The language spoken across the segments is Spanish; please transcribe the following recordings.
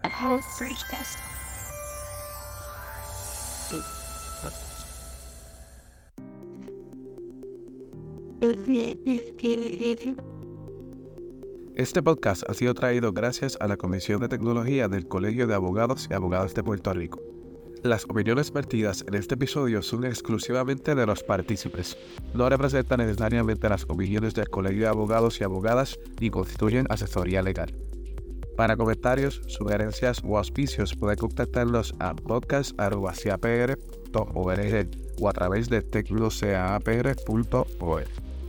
Este podcast ha sido traído gracias a la Comisión de Tecnología del Colegio de Abogados y Abogadas de Puerto Rico. Las opiniones vertidas en este episodio son exclusivamente de los partícipes. No representan necesariamente las opiniones del Colegio de Abogados y Abogadas ni constituyen asesoría legal. Para comentarios, sugerencias o auspicios pueden contactarlos a podcast@capr.org o a través de tecnocapr.org.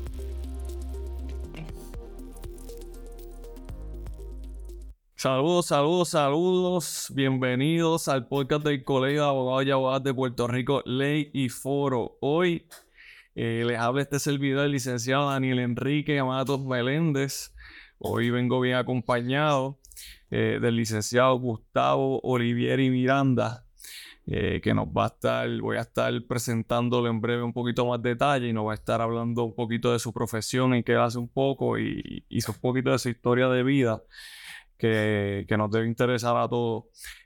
Saludos. Bienvenidos al podcast del Colegio de Abogados y Abogadas de Puerto Rico, Ley y Foro. Hoy les habla este servidor, el licenciado Daniel Enrique Matos Meléndez. Hoy vengo bien acompañado del licenciado Gustavo Olivieri Miranda, que voy a estar presentándole en breve un poquito más detalle y nos va a estar hablando un poquito de su profesión y qué hace un poco y un poquito de su historia de vida que nos debe interesar a todos.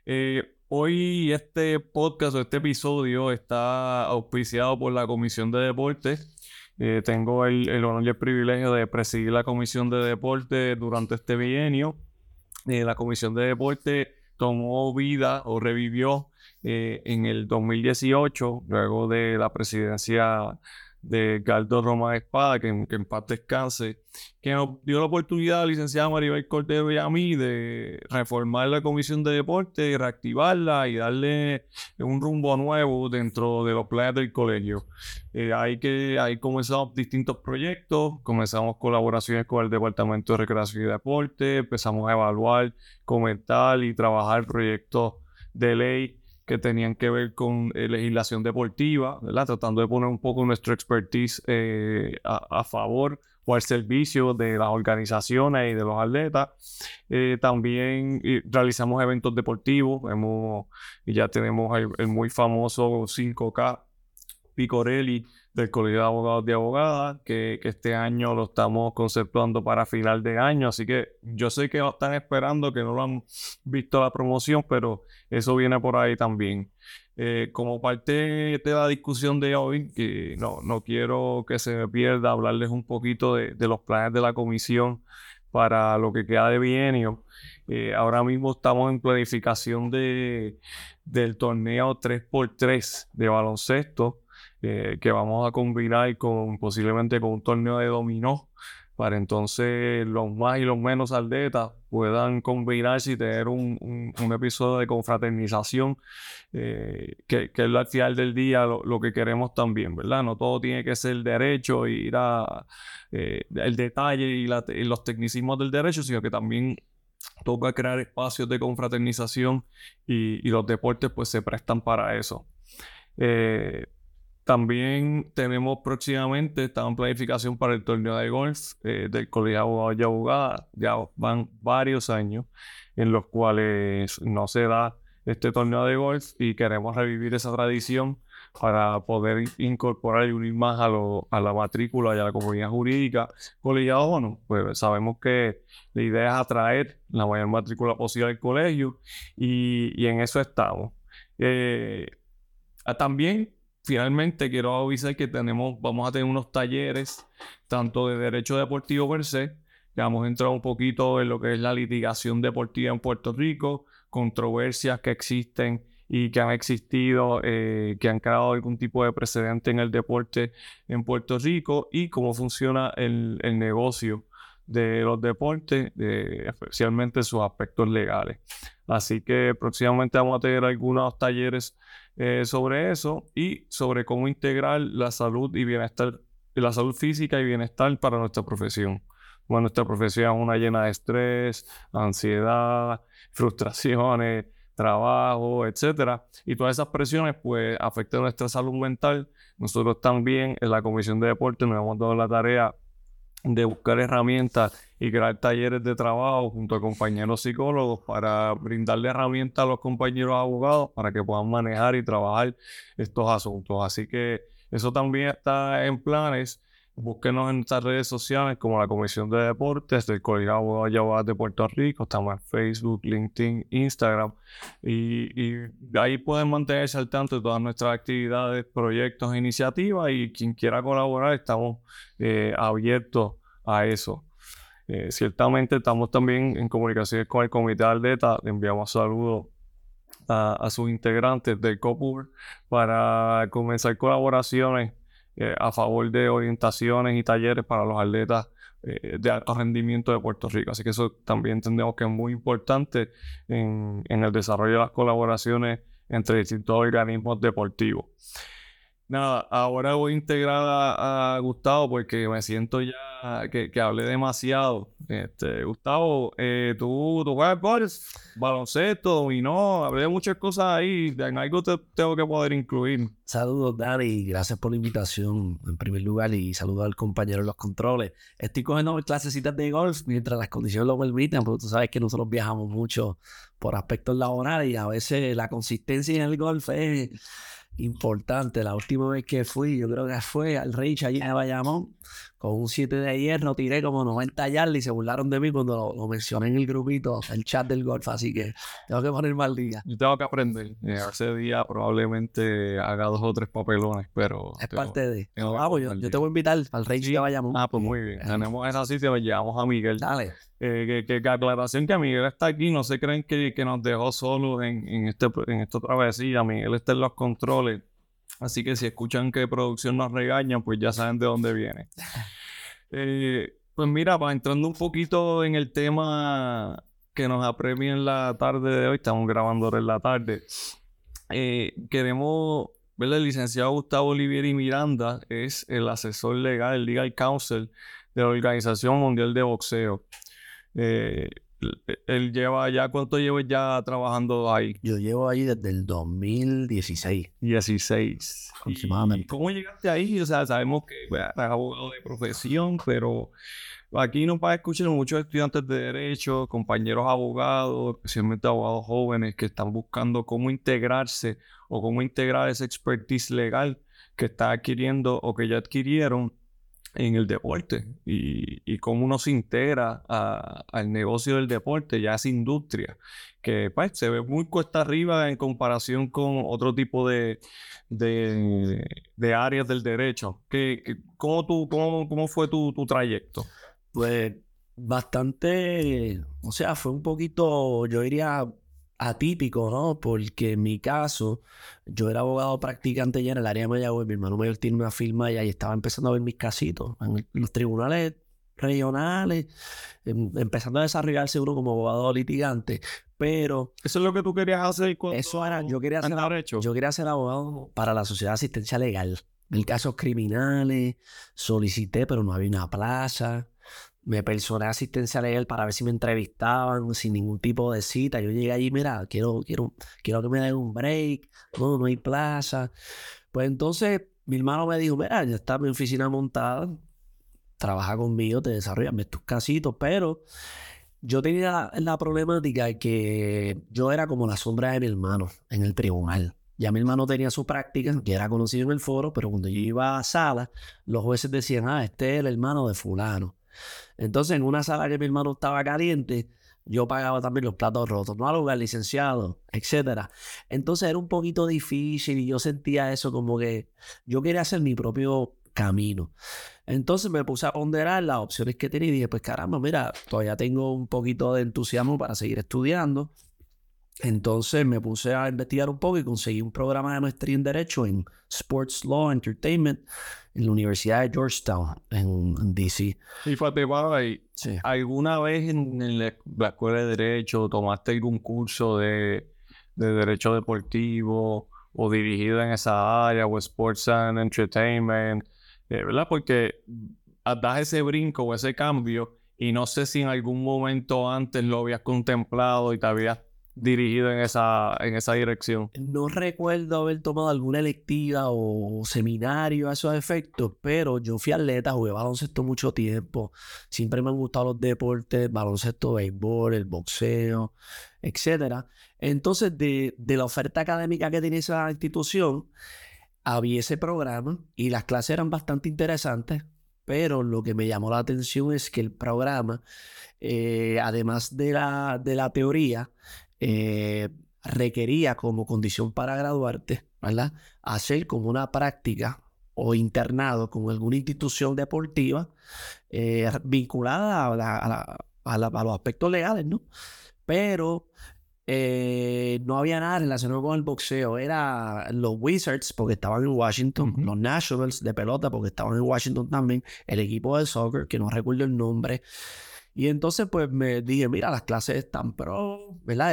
Hoy este podcast o este episodio está auspiciado por la Comisión de Deportes. Tengo el honor y el privilegio de presidir la Comisión de Deportes durante este bienio. La Comisión de Deportes tomó vida o revivió en el 2018, luego de la presidencia de Edgardo Román Espada, que en paz descanse, que nos dio la oportunidad a la licenciada Maribel Cordero y a mí de reformar la Comisión de Deportes, reactivarla y darle un rumbo nuevo dentro de los planes del colegio. Ahí comenzamos distintos proyectos, comenzamos colaboraciones con el Departamento de Recreación y Deporte, empezamos a evaluar, comentar y trabajar proyectos de ley que tenían que ver con legislación deportiva, ¿verdad? Tratando de poner un poco nuestro expertise a favor o al servicio de las organizaciones y de los atletas. También realizamos eventos deportivos, y ya tenemos el muy famoso 5K Picorelli del Colegio de Abogados y Abogadas, que este año lo estamos conceptuando para final de año, así que yo sé que están esperando, que no lo han visto la promoción, pero eso viene por ahí también. Como parte de la discusión de hoy, que no quiero que se me pierda hablarles un poquito de los planes de la comisión para lo que queda de bienio. Ahora mismo estamos en planificación del torneo 3x3 de baloncesto, que vamos a combinar posiblemente con un torneo de dominó, para entonces los más y los menos atletas puedan combinarse y tener un episodio de confraternización, que es al final del día lo que queremos también, ¿verdad? No todo tiene que ser derecho y ir a el detalle y los tecnicismos del derecho, sino que también toca crear espacios de confraternización y los deportes pues se prestan para eso. También tenemos próximamente, estamos en planificación para el torneo de golf del Colegio de Abogados y Abogadas. Ya van varios años en los cuales no se da este torneo de golf y queremos revivir esa tradición para poder incorporar y unir más a la matrícula y a la comunidad jurídica colegiada. Bueno, pues sabemos que la idea es atraer la mayor matrícula posible al colegio y en eso estamos. También finalmente quiero avisar que vamos a tener unos talleres tanto de derecho deportivo per se, que vamos a entrar un poquito en lo que es la litigación deportiva en Puerto Rico, controversias que existen y que han existido, que han creado algún tipo de precedente en el deporte en Puerto Rico y cómo funciona el negocio de los deportes, especialmente sus aspectos legales. Así que próximamente vamos a tener algunos talleres sobre eso y sobre cómo integrar la salud y bienestar, la salud física y bienestar para nuestra profesión. Bueno, nuestra profesión es una llena de estrés, ansiedad, frustraciones, trabajo, etcétera. Y todas esas presiones pues afectan nuestra salud mental. Nosotros también en la Comisión de Deportes nos hemos dado la tarea de buscar herramientas y crear talleres de trabajo junto a compañeros psicólogos para brindarle herramientas a los compañeros abogados para que puedan manejar y trabajar estos asuntos. Así que eso también está en planes. Búsquenos en nuestras redes sociales como la Comisión de Deportes del Colegio de Abogados y Abogadas de Puerto Rico. Estamos en Facebook, LinkedIn, Instagram. Y de ahí pueden mantenerse al tanto de todas nuestras actividades, proyectos e iniciativas. Y quien quiera colaborar, estamos abiertos a eso. Ciertamente estamos también en comunicaciones con el Comité de Atletas. Le enviamos saludos a sus integrantes del COPUR para comenzar colaboraciones a favor de orientaciones y talleres para los atletas de alto rendimiento de Puerto Rico. Así que eso también entendemos que es muy importante en el desarrollo de las colaboraciones entre distintos organismos deportivos. Nada, ahora voy a integrar a Gustavo porque me siento ya que hablé demasiado. Gustavo, tú juegas golf, baloncesto, dominó, hablé de muchas cosas ahí. En algo te tengo que poder incluir. Saludos, Dani. Gracias por la invitación, en primer lugar, y saludos al compañero en los controles. Estoy cogiendo clasecitas de golf mientras las condiciones lo permitan, porque tú sabes que nosotros viajamos mucho por aspectos laborales y a veces la consistencia en el golf es importante. La última vez que fui, yo creo que fue al Reach allí en Bayamón, con un 7 de hierro, tiré como 90 yardas y se burlaron de mí cuando lo mencioné en el grupito, el chat del golf, así que tengo que ponerme al día. Yo tengo que aprender. Ese día probablemente haga 2 o 3 papelones, pero... Es parte de... Vamos, yo te voy a invitar al Reach de Bayamón. Pues muy bien. Tenemos esa sitio, llevamos a Miguel. Dale. Que aclaración que Miguel está aquí, no se creen que nos dejó solos en esta travesía. Miguel está en los controles, así que si escuchan que producción nos regaña, pues ya saben de dónde viene. Pues mira, entrando un poquito en el tema que nos apremia en la tarde de hoy, estamos grabando ahora en la tarde. Queremos ver al licenciado Gustavo Olivieri Miranda, es el asesor legal, el Legal Counsel de la Organización Mundial de Boxeo. Él lleva ya, ¿cuánto lleva ya trabajando ahí? Yo llevo ahí desde el 2016. 16. Aproximadamente. ¿Y cómo llegaste ahí? O sea, sabemos que eres abogado de profesión, pero aquí nos va a escuchar muchos estudiantes de Derecho, compañeros abogados, especialmente abogados jóvenes que están buscando cómo integrarse o cómo integrar esa expertise legal que está adquiriendo o que ya adquirieron en el deporte y cómo uno se integra al negocio del deporte, ya esa industria que pues, se ve muy cuesta arriba en comparación con otro tipo de áreas del derecho. ¿Cómo fue tu trayecto? Pues bastante, o sea, fue un poquito, yo diría, atípico, ¿no? Porque en mi caso, yo era abogado practicante ya en el área de Mayagüez, mi hermano mayor tiene una firma allá y estaba empezando a ver mis casitos en los tribunales regionales, empezando a desarrollarse uno como abogado litigante, pero... ¿Eso es lo que tú querías hacer? Eso era, yo quería ser abogado para la Sociedad de Asistencia Legal. En casos criminales, solicité, pero no había una plaza. Me personé a asistencia legal para ver si me entrevistaban sin ningún tipo de cita. Yo llegué allí, mira, quiero que me den un break. No hay plaza. Pues entonces mi hermano me dijo, mira, ya está mi oficina montada. Trabaja conmigo, te desarrollas tus casitos. Pero yo tenía la problemática de que yo era como la sombra de mi hermano en el tribunal. Ya mi hermano tenía su práctica, que era conocido en el foro, pero cuando yo iba a sala, los jueces decían, este es el hermano de fulano. Entonces, en una sala que mi hermano estaba caliente, yo pagaba también los platos rotos, no al lugar, licenciado, etcétera. Entonces era un poquito difícil y yo sentía eso como que yo quería hacer mi propio camino. Entonces me puse a ponderar las opciones que tenía y dije, pues caramba, mira, todavía tengo un poquito de entusiasmo para seguir estudiando. Entonces me puse a investigar un poco y conseguí un programa de maestría en Derecho en Sports Law Entertainment en la Universidad de Georgetown, en D.C. Y Fatima, Sí. ¿alguna vez en la escuela de Derecho tomaste algún curso de Derecho Deportivo o dirigido en esa área o Sports and Entertainment? ¿Verdad? Porque das ese brinco o ese cambio y no sé si en algún momento antes lo habías contemplado y te habías dirigido en esa dirección. No recuerdo haber tomado alguna electiva o seminario a esos efectos, pero yo fui atleta, jugué baloncesto mucho tiempo. Siempre me han gustado los deportes, baloncesto, béisbol, el boxeo, etcétera. Entonces, de la oferta académica que tenía esa institución, había ese programa y las clases eran bastante interesantes, pero lo que me llamó la atención es que el programa, además de la teoría, requería como condición para graduarte, ¿verdad?, hacer como una práctica o internado con alguna institución deportiva vinculada a los aspectos legales, ¿no? Pero no había nada relacionado con el boxeo. Era los Wizards porque estaban en Washington, los Nationals de pelota porque estaban en Washington también, el equipo de soccer, que no recuerdo el nombre. Y entonces pues me dije, mira, las clases están pro, ¿verdad?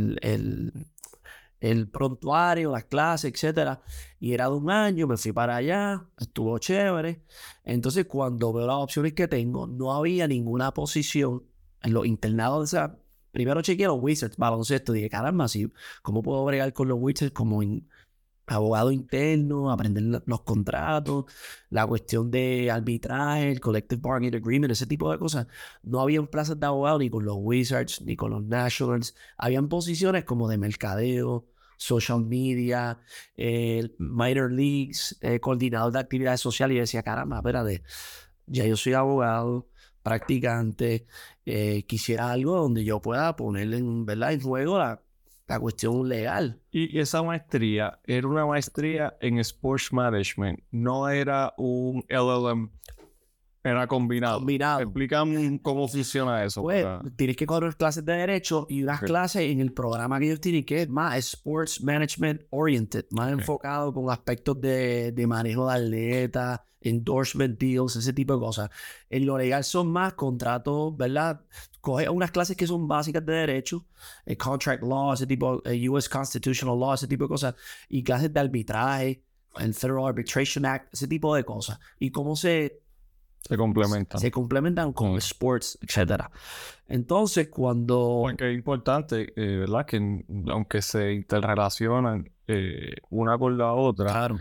El prontuario, las clases, etcétera. Y era de 1 año, me fui para allá, estuvo chévere. Entonces cuando veo las opciones que tengo, no había ninguna posición en los internados. O sea, primero chequeé los Wizards, baloncesto. Dije, caramba, ¿cómo puedo bregar con los Wizards como abogado interno, aprender los contratos, la cuestión de arbitraje, el collective bargaining agreement, ese tipo de cosas? No habían plazas de abogado ni con los Wizards, ni con los Nationals. Habían posiciones como de mercadeo, social media, minor leagues, coordinador de actividades sociales. Y decía, caramba, espérate, ya yo soy abogado, practicante, quisiera algo donde yo pueda poner ¿verdad?, en juego la cuestión legal. Y esa maestría era una maestría en Sports Management, no era un LLM, era combinado. Explícame cómo funciona eso. Pues tienes que coger clases de derecho y unas clases en el programa que ellos tienen que es más Sports Management Oriented, más enfocado con aspectos de manejo de atletas, endorsement deals, ese tipo de cosas. En lo legal son más contratos, ¿verdad? Coge unas clases que son básicas de derecho, contract law, ese tipo, US Constitutional Law, ese tipo de cosas, y clases de arbitraje, el Federal Arbitration Act, ese tipo de cosas. Y cómo se complementan con sports, etcétera. Entonces, porque es importante, ¿verdad?, que aunque se interrelacionan una con la otra, claro,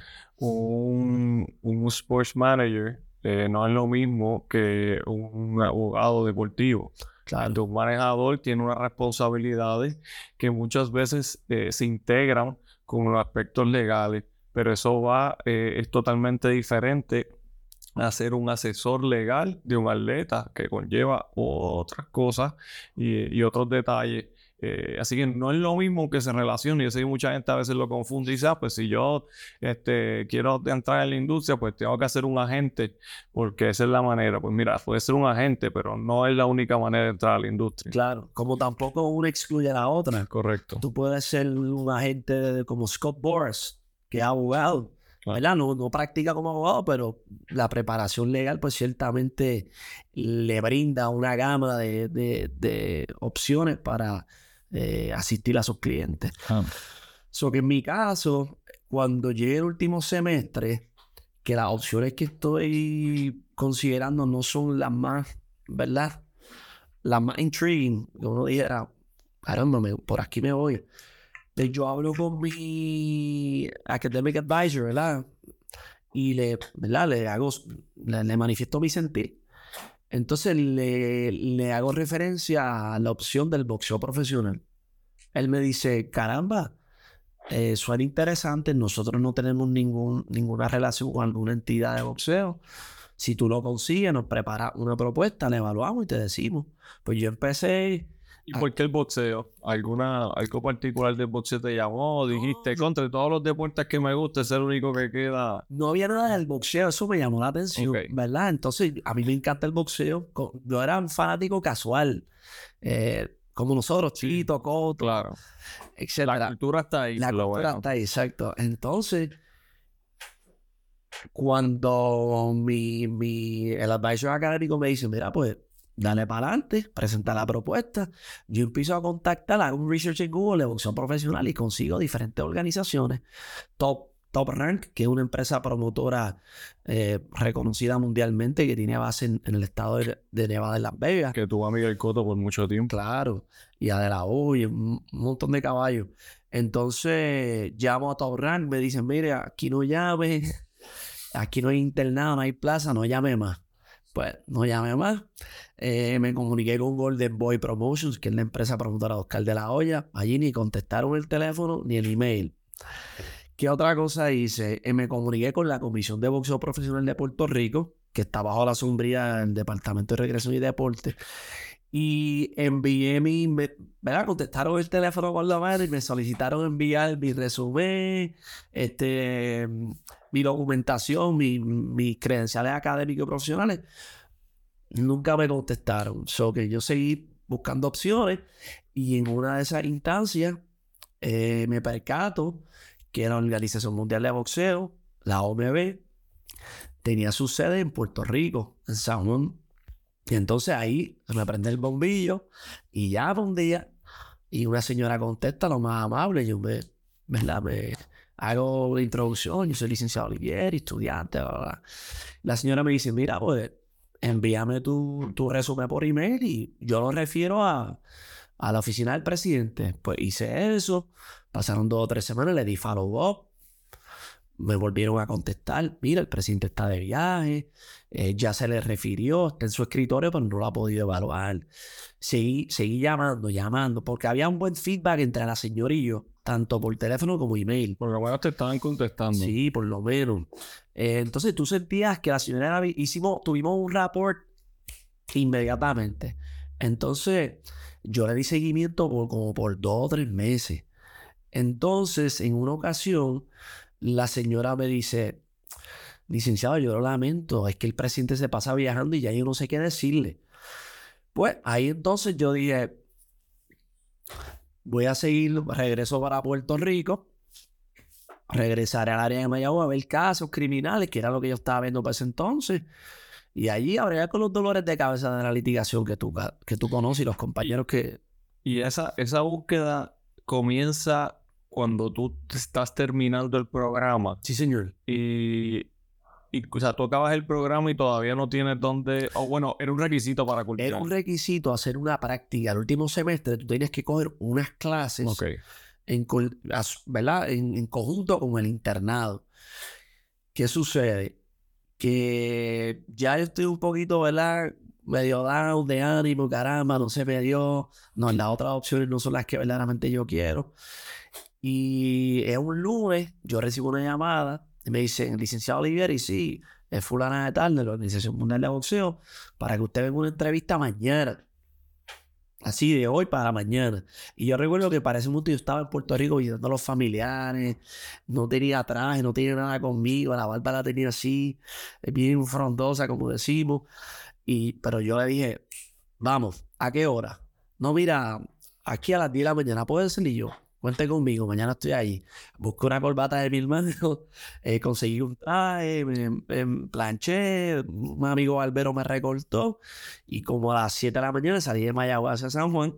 un sports manager no es lo mismo que un abogado deportivo. Claro. Un manejador tiene unas responsabilidades que muchas veces se integran con los aspectos legales, pero eso es totalmente diferente a ser un asesor legal de un atleta, que conlleva otras cosas y otros detalles. Así que no es lo mismo que se relacione. Yo sé que mucha gente a veces lo confunde y dice, pues si yo quiero entrar en la industria, pues tengo que ser un agente, porque esa es la manera. Pues mira, puede ser un agente, pero no es la única manera de entrar a la industria. Claro, como tampoco una excluye a la otra. Correcto. Tú puedes ser un agente como Scott Boras, que es abogado, ¿verdad? No practica como abogado, pero la preparación legal pues ciertamente le brinda una gama de opciones para asistir a sus clientes. So que en mi caso, cuando llegue el último semestre, que las opciones que estoy considerando no son las más, ¿verdad?, las más intriguing, que uno dijera, caramba, por aquí me voy. Yo hablo con mi academic advisor, ¿verdad? Y le manifiesto mi sentir. Entonces le hago referencia a la opción del boxeo profesional. Él me dice, caramba, suena interesante. Nosotros no tenemos ninguna relación con alguna entidad de boxeo. Si tú lo consigues, nos preparas una propuesta, la evaluamos y te decimos. Pues yo empecé... ¿Y por qué el boxeo? ¿Algo particular del boxeo te llamó? Dijiste, contra todos los deportes que me gusta, es el único que queda. No había nada del boxeo, eso me llamó la atención, ¿verdad? Entonces, a mí me encanta el boxeo. Yo era un fanático casual, como nosotros, Chito, Coto, claro, etcétera. La cultura está ahí. La cultura está ahí, exacto. Entonces, cuando el advisor académico me dice, mira, pues, dale para adelante, presenta la propuesta. Yo empiezo a contactar, hago un research en Google de boxeo profesional y consigo diferentes organizaciones. Top Rank, que es una empresa promotora reconocida mundialmente, que tiene base en el estado de Nevada, en Las Vegas. Que tuvo a Miguel Cotto por mucho tiempo. Claro, y a De La Hoya, un montón de caballos. Entonces llamo a Top Rank, me dicen, mire, aquí no llame, aquí no hay internado, no hay plaza, no llame más. Pues no llamé más. Me comuniqué con Golden Boy Promotions, que es la empresa promotora de Oscar de la Hoya. Allí ni contestaron el teléfono ni el email. ¿Qué otra cosa hice? Me comuniqué con la Comisión de Boxeo Profesional de Puerto Rico, que está bajo la sombría del Departamento de Recreación y Deporte. Y envié ¿verdad? Contestaron el teléfono con la mano y me solicitaron enviar mi resumen, mi documentación, mis credenciales académicos y profesionales. Nunca me contestaron. So que yo seguí buscando opciones y en una de esas instancias me percato que la Organización Mundial de Boxeo, la OMB, tenía su sede en Puerto Rico, en San Juan. Y entonces ahí me prende el bombillo y llama un día y una señora contesta lo más amable. Yo me hago la introducción. Yo soy licenciado Olivieri, estudiante, bla, bla. La señora me dice, mira, pues envíame tu resumen por email y yo lo refiero a la oficina del presidente. Pues hice eso, pasaron 2 o 3 semanas, le di follow up. Me volvieron a contestar, mira, el presidente está de viaje, ya se le refirió, está en su escritorio, pero no lo ha podido evaluar. Seguí llamando, porque había un buen feedback entre la señora y yo, tanto por teléfono como email. Por lo menos te estaban contestando. Sí, por lo menos. Entonces tú sentías que la señora tuvimos un rapport inmediatamente. Entonces yo le di seguimiento como por 2 o 3 meses. Entonces, en una ocasión, la señora me dice, licenciado, yo lo lamento, es que el presidente se pasa viajando y ya yo no sé qué decirle. Pues ahí entonces yo dije, voy a seguir, regreso para Puerto Rico, regresaré al área de Mayagüez a ver casos criminales, que era lo que yo estaba viendo para ese entonces, y allí habría con los dolores de cabeza de la litigación que tú conoces y los compañeros que... Y esa búsqueda comienza cuando tú estás terminando el programa. Sí, señor. O sea, tú acabas el programa y todavía no tienes dónde... O bueno, era un requisito para cultivar. Era un requisito hacer una práctica. El último semestre tú tenías que coger unas clases ¿verdad? En conjunto con el internado. ¿Qué sucede? Que ya yo estoy un poquito, ¿verdad? Medio down de ánimo, caramba, no se me dio. No, las otras opciones no son las que verdaderamente yo quiero. Y es un lunes, yo recibo una llamada y me dicen, licenciado Olivieri, sí, es fulana de tal de la Organización Mundial de Boxeo, para que usted venga a una entrevista mañana. Así de hoy para mañana. Y yo recuerdo que para ese momento yo estaba en Puerto Rico visitando a los familiares, no tenía traje, no tenía nada conmigo, la barba la tenía así, bien frondosa, como decimos. Pero yo le dije, vamos, ¿a qué hora? No, mira, aquí a las 10 de la mañana, ¿puede ser? Y yo, cuente conmigo, mañana estoy ahí. Busqué una corbata de mi hermano, conseguí un traje, me planché, un amigo barbero me recortó y como a las 7 de la mañana salí de Mayagüez hacia San Juan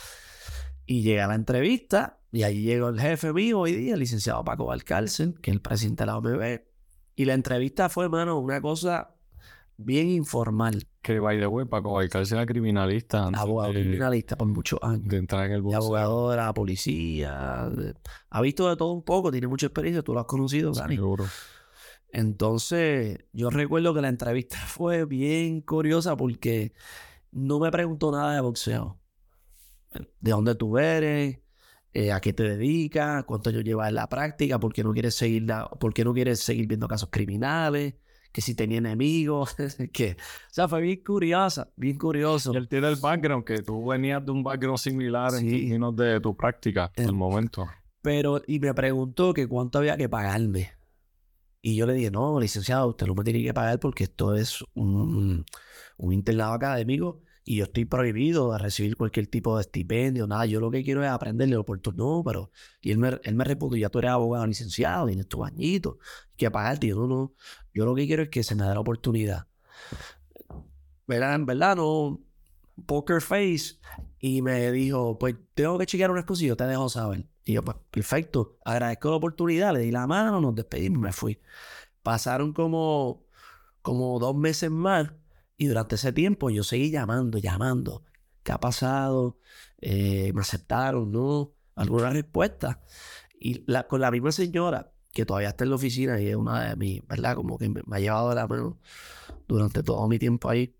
y llegué a la entrevista y allí llegó el jefe mío hoy día, el licenciado Paco Valcárcel, que es el presidente de la OMB. Y la entrevista fue, hermano, una cosa bien informal. Que, by the way, Paco Valcárcel era criminalista. Abogado criminalista por muchos años. De entrar en el boxeo. Abogado de la policía. Ha visto de todo un poco, tiene mucha experiencia. Tú lo has conocido, Dani. Seguro. Entonces, yo recuerdo que la entrevista fue bien curiosa porque no me preguntó nada de boxeo. ¿De dónde tú eres? ¿A qué te dedicas? ¿Cuánto años llevas en la práctica? ¿Por qué no quieres seguir viendo casos criminales? Que si tenía enemigos, que... O sea, fue bien curiosa, bien curioso. Y él tiene el background, que tú venías de un background similar en términos de tu práctica en el momento. Pero, y me preguntó que cuánto había que pagarme. Y yo le dije, no, licenciado, usted no me tiene que pagar porque esto es un internado académico y yo estoy prohibido de recibir cualquier tipo de estipendio, nada. Yo lo que quiero es aprenderle oportunidad. No, pero... Y él me respondió, ya tú eres abogado licenciado, tienes tus añitos, hay que pagarte. Yo no. Yo lo que quiero es que se me dé la oportunidad. ¿Verdad? En verdad, no. Poker face. Y me dijo, pues tengo que chequear unas cosas y yo te dejo saber. Y yo, pues perfecto, agradezco la oportunidad, le di la mano, nos despedimos y me fui. Pasaron como 2 meses más y durante ese tiempo yo seguí llamando. ¿Qué ha pasado? ¿Me aceptaron? ¿No? ¿Alguna respuesta? Y con la misma señora que todavía está en la oficina y es una de mis, ¿verdad? Como que me ha llevado de la mano durante todo mi tiempo ahí.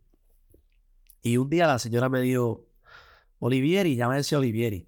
Y un día la señora me dijo, Olivieri, llámese Olivieri.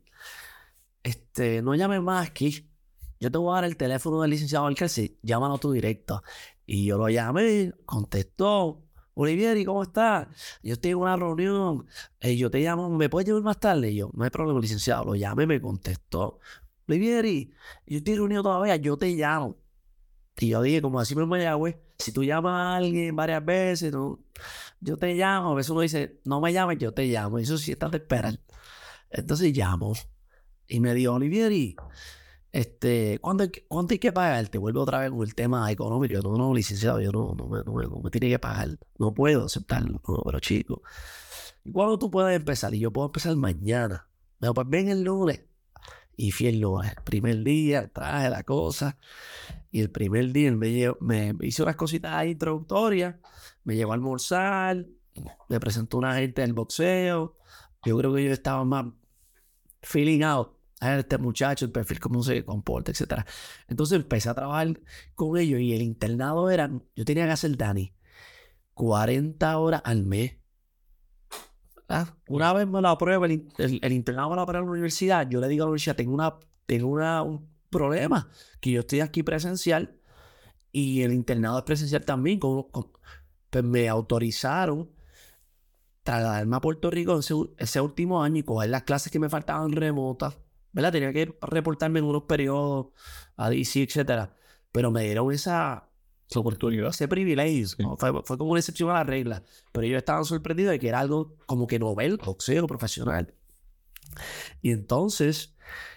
No llames más aquí. Yo te voy a dar el teléfono del licenciado Valcárcel, llámalo tú directo. Y yo lo llamé, contestó, Olivieri, ¿cómo estás? Yo estoy en una reunión, yo te llamo, ¿me puedes llamar más tarde? Y yo, no hay problema, licenciado, lo llamé, me contestó. Olivieri, yo estoy reunido todavía, yo te llamo. Y yo dije, como así me Mayagüez, si tú llamas a alguien varias veces, no, yo te llamo. A veces uno dice, no me llames, yo te llamo. Eso sí está de esperar. Entonces llamo y me dijo, Olivieri, ¿cuánto hay que pagar? Te vuelvo otra vez con el tema económico. Yo, no, licenciado, yo no me tiene que pagar. No puedo aceptarlo. No, pero chico, ¿y cuándo tú puedes empezar? Y yo puedo empezar mañana. Me dijo, pues ven el lunes. Y fui el lunes. Primer día, traje la cosa. Y el primer día él me hizo unas cositas introductorias. Me llevó a almorzar. Me presentó una gente del boxeo. Yo creo que yo estaba más feeling out a este muchacho, el perfil, cómo se comporta, etc. Entonces empecé a trabajar con ellos y el internado era, yo tenía que hacer, Dani, 40 horas al mes. ¿Ah? Una vez me lo aprueba, el internado me lo aprueba en la universidad, yo le digo a la universidad, tengo un problema, que yo estoy aquí presencial y el internado es presencial también, pues me autorizaron trasladarme a Puerto Rico ese último año y coger las clases que me faltaban remotas, ¿verdad? Tenía que reportarme en unos periodos a DC, etcétera. Pero me dieron esa oportunidad, ese privilegio. Sí. ¿No? Fue como una excepción a la regla. Pero ellos estaban sorprendidos de que era algo como que novel, boxeo profesional. Y entonces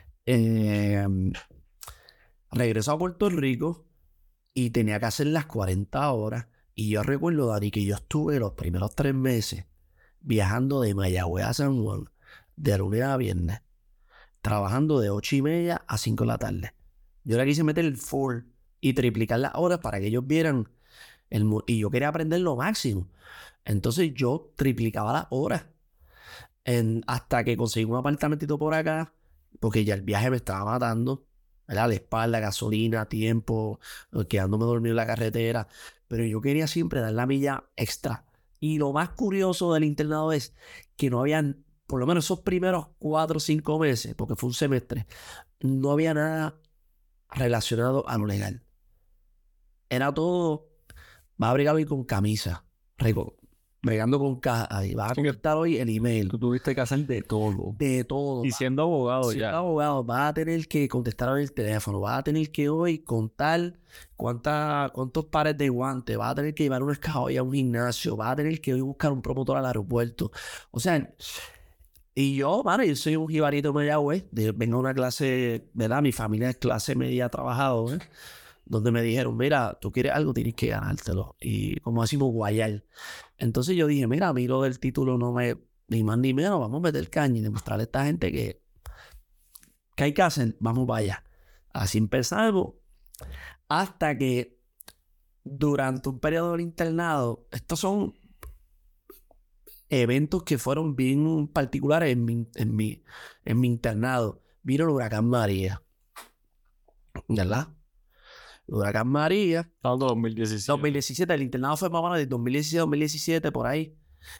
regresó a Puerto Rico y tenía que hacer las 40 horas. Y yo recuerdo, Dani, que yo estuve los primeros 3 meses viajando de Mayagüez a San Juan, de lunes a viernes, trabajando de 8:30 a 5 de la tarde. Yo le quise meter el full y triplicar las horas para que ellos vieran y yo quería aprender lo máximo. Entonces yo triplicaba las horas hasta que conseguí un apartamentito por acá, porque ya el viaje me estaba matando, ¿verdad? La espalda, gasolina, tiempo, quedándome dormido en la carretera. Pero yo quería siempre dar la milla extra. Y lo más curioso del internado es que no habían, por lo menos esos primeros 4 o 5 meses, porque fue un semestre, no había nada relacionado a lo legal. Era todo, va a bregar hoy con camisa, bregando con caja, y va a contestar hoy el email. Tú tuviste que hacer de todo. De todo. Y siendo abogado ya. Siendo abogado, vas a tener que contestar en el teléfono, vas a tener que hoy contar cuántos pares de guantes, vas a tener que llevar un escaboy a un gimnasio, vas a tener que hoy buscar un promotor al aeropuerto. O sea, y yo, mano, yo soy un jibarito de Mayagüez, vengo a una clase, ¿verdad? Mi familia es clase media trabajadora, ¿eh? Donde me dijeron, mira, tú quieres algo, tienes que ganártelo. Y como decimos, guayar. Entonces yo dije, mira, a mí lo del título no me, ni más ni menos, vamos a meter caña y demostrarle a esta gente que hay que hacer, vamos para allá. Así empezamos, hasta que durante un periodo del internado, estos son eventos que fueron bien particulares en mi internado. Vino el huracán María, ¿verdad? El huracán María. Estamos en 2017. 2017, el internado fue más o menos de 2016-2017, por ahí.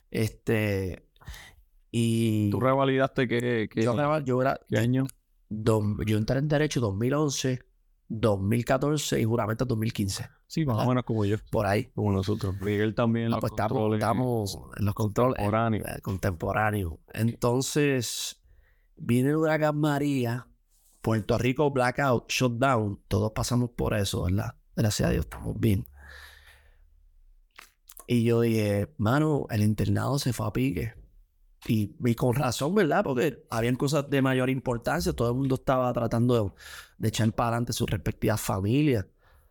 Y ¿Tú revalidaste qué año? Yo entré en Derecho 2011, 2014 y juramento 2015. Sí, más o menos como yo. Por ahí. Como nosotros. Miguel también. Pues estamos en los controles contemporáneos. Entonces, viene el huracán María, Puerto Rico blackout, shutdown. Todos pasamos por eso, ¿verdad? Gracias a Dios, estamos bien. Y yo dije, mano, el internado se fue a pique. Y con razón, ¿verdad? Porque habían cosas de mayor importancia. Todo el mundo estaba tratando de echar para adelante sus respectivas familias.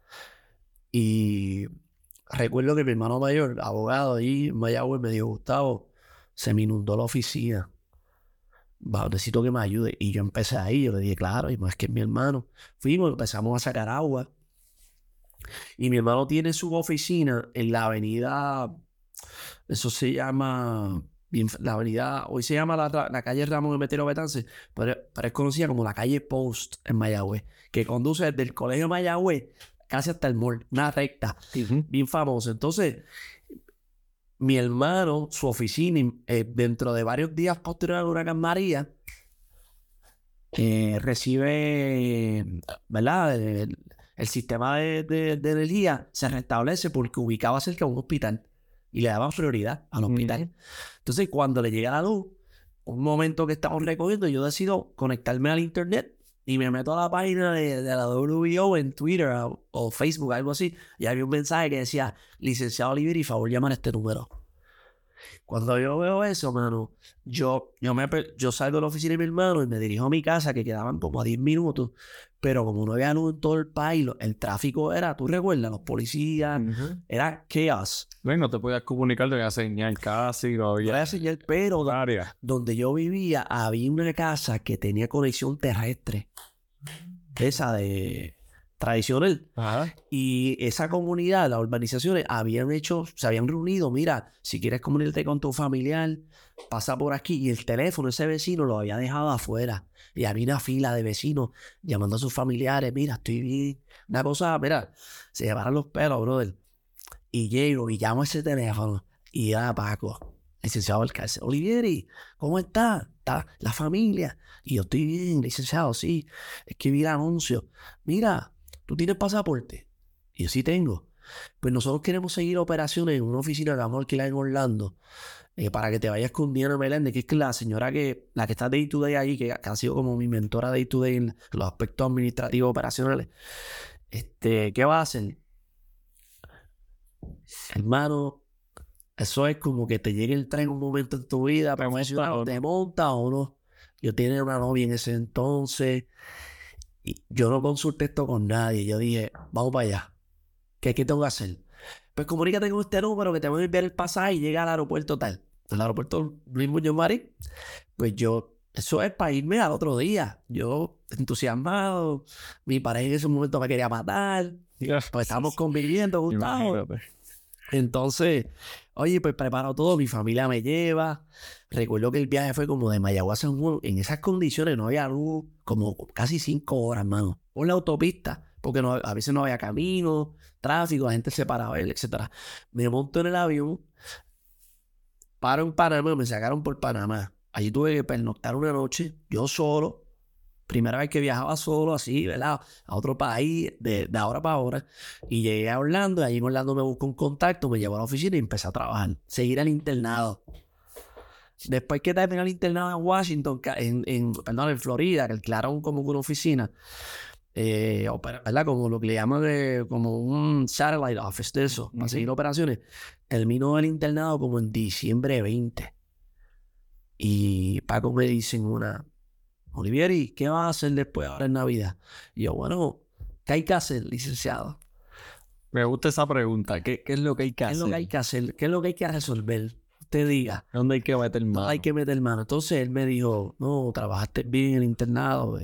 Y recuerdo que mi hermano mayor, abogado ahí en Mayagüez, me dijo, Gustavo, se me inundó la oficina. Necesito que me ayude. Y yo empecé ahí. Yo le dije, claro, y más que mi hermano. Fuimos, empezamos a sacar agua. Y mi hermano tiene su oficina en la avenida, eso se llama... La avenida, hoy se llama la calle Ramón Emeterio Betance, pero es conocida como la calle Post en Mayagüez, que conduce desde el colegio Mayagüez casi hasta el mall, una recta, bien famosa. Entonces, mi hermano, su oficina, dentro de varios días posteriores al huracán María, recibe, ¿verdad? El sistema de energía se restablece porque ubicaba cerca de un hospital. y le daban prioridad al hospital. Entonces, cuando le llega la luz, un momento que estamos recogiendo, yo decido conectarme al internet y me meto a la página de la WBO en Twitter o Facebook, algo así, y había un mensaje que decía, licenciado Oliveri, favor llamar a este número. Cuando yo veo eso, mano, yo salgo de la oficina de mi hermano y me dirijo a mi casa, que quedaban como a 10 minutos, pero como no había luz en todo el país, el tráfico era, tú recuerdas, los policías, era chaos. No te podías comunicar, te había señal casi, no había señal, pero donde yo vivía había una casa que tenía conexión terrestre, esa de tradicional. Ajá. Y esa comunidad, las urbanizaciones, se habían reunido, mira, si quieres comunicarte con tu familiar, pasa por aquí. Y el teléfono, ese vecino lo había dejado afuera. Y había una fila de vecinos llamando a sus familiares, mira, estoy bien. Una cosa, mira, se llevaron los pelos, brother. Y llego y llamo a ese teléfono y era Paco, licenciado del cárcel. Oliveri, ¿cómo está? ¿Está la familia? Y yo estoy bien, licenciado, sí. Es que vi el anuncio. Mira, ¿tú tienes pasaporte? Y yo sí tengo. Pues nosotros queremos seguir operaciones en una oficina que vamos a alquilar en Orlando para que te vayas con Diana Meléndez, que es la señora la que está day to day ahí, que ha sido como mi mentora day to day en los aspectos administrativos operacionales. ¿Qué va a hacer? Hermano, eso es como que te llegue el tren un momento en tu vida, pero te monta o no. Yo tenía una novia en ese entonces y yo no consulté esto con nadie. Yo dije, vamos para allá. ¿Qué tengo que hacer? Pues comunícate con este número que te voy a enviar el pasaje y llega al aeropuerto tal. El aeropuerto Luis Muñoz Marín. Pues eso es para irme al otro día. Yo, entusiasmado, mi pareja en ese momento me quería matar. Pues estábamos conviviendo, Gustavo. Entonces, oye, pues preparo todo, mi familia me lleva. Recuerdo que el viaje fue como de Mayagüez a San Juan. En esas condiciones no había luz, como casi 5 horas, mano. Por la autopista, porque a veces no había camino, tráfico, la gente se paraba, etc. Me monto en el avión, paro en Panamá, me sacaron por Panamá. Allí tuve que pernoctar una noche, yo solo. Primera vez que viajaba solo, así, ¿verdad? A otro país, de ahora para ahora. Y llegué a Orlando, y allí en Orlando me busco un contacto, me llevó a la oficina y empecé a trabajar. Seguir al internado. Después que terminé el internado en Washington, en Florida, que alquilaron como una oficina, ¿verdad? Como lo que le llaman como un satellite office de eso, para seguir operaciones. Terminó el internado como en diciembre 20. Y Paco me dice Oliveri, ¿qué vas a hacer después ahora en Navidad? Y yo, bueno, ¿qué hay que hacer, licenciado? Me gusta esa pregunta. ¿Qué es lo que hay que hacer? ¿Qué es lo que hay que hacer? ¿Qué es lo que hay que resolver? Usted diga. ¿Dónde hay que meter mano? ¿Dónde hay que meter mano? Entonces él me dijo, no, trabajaste bien en el internado.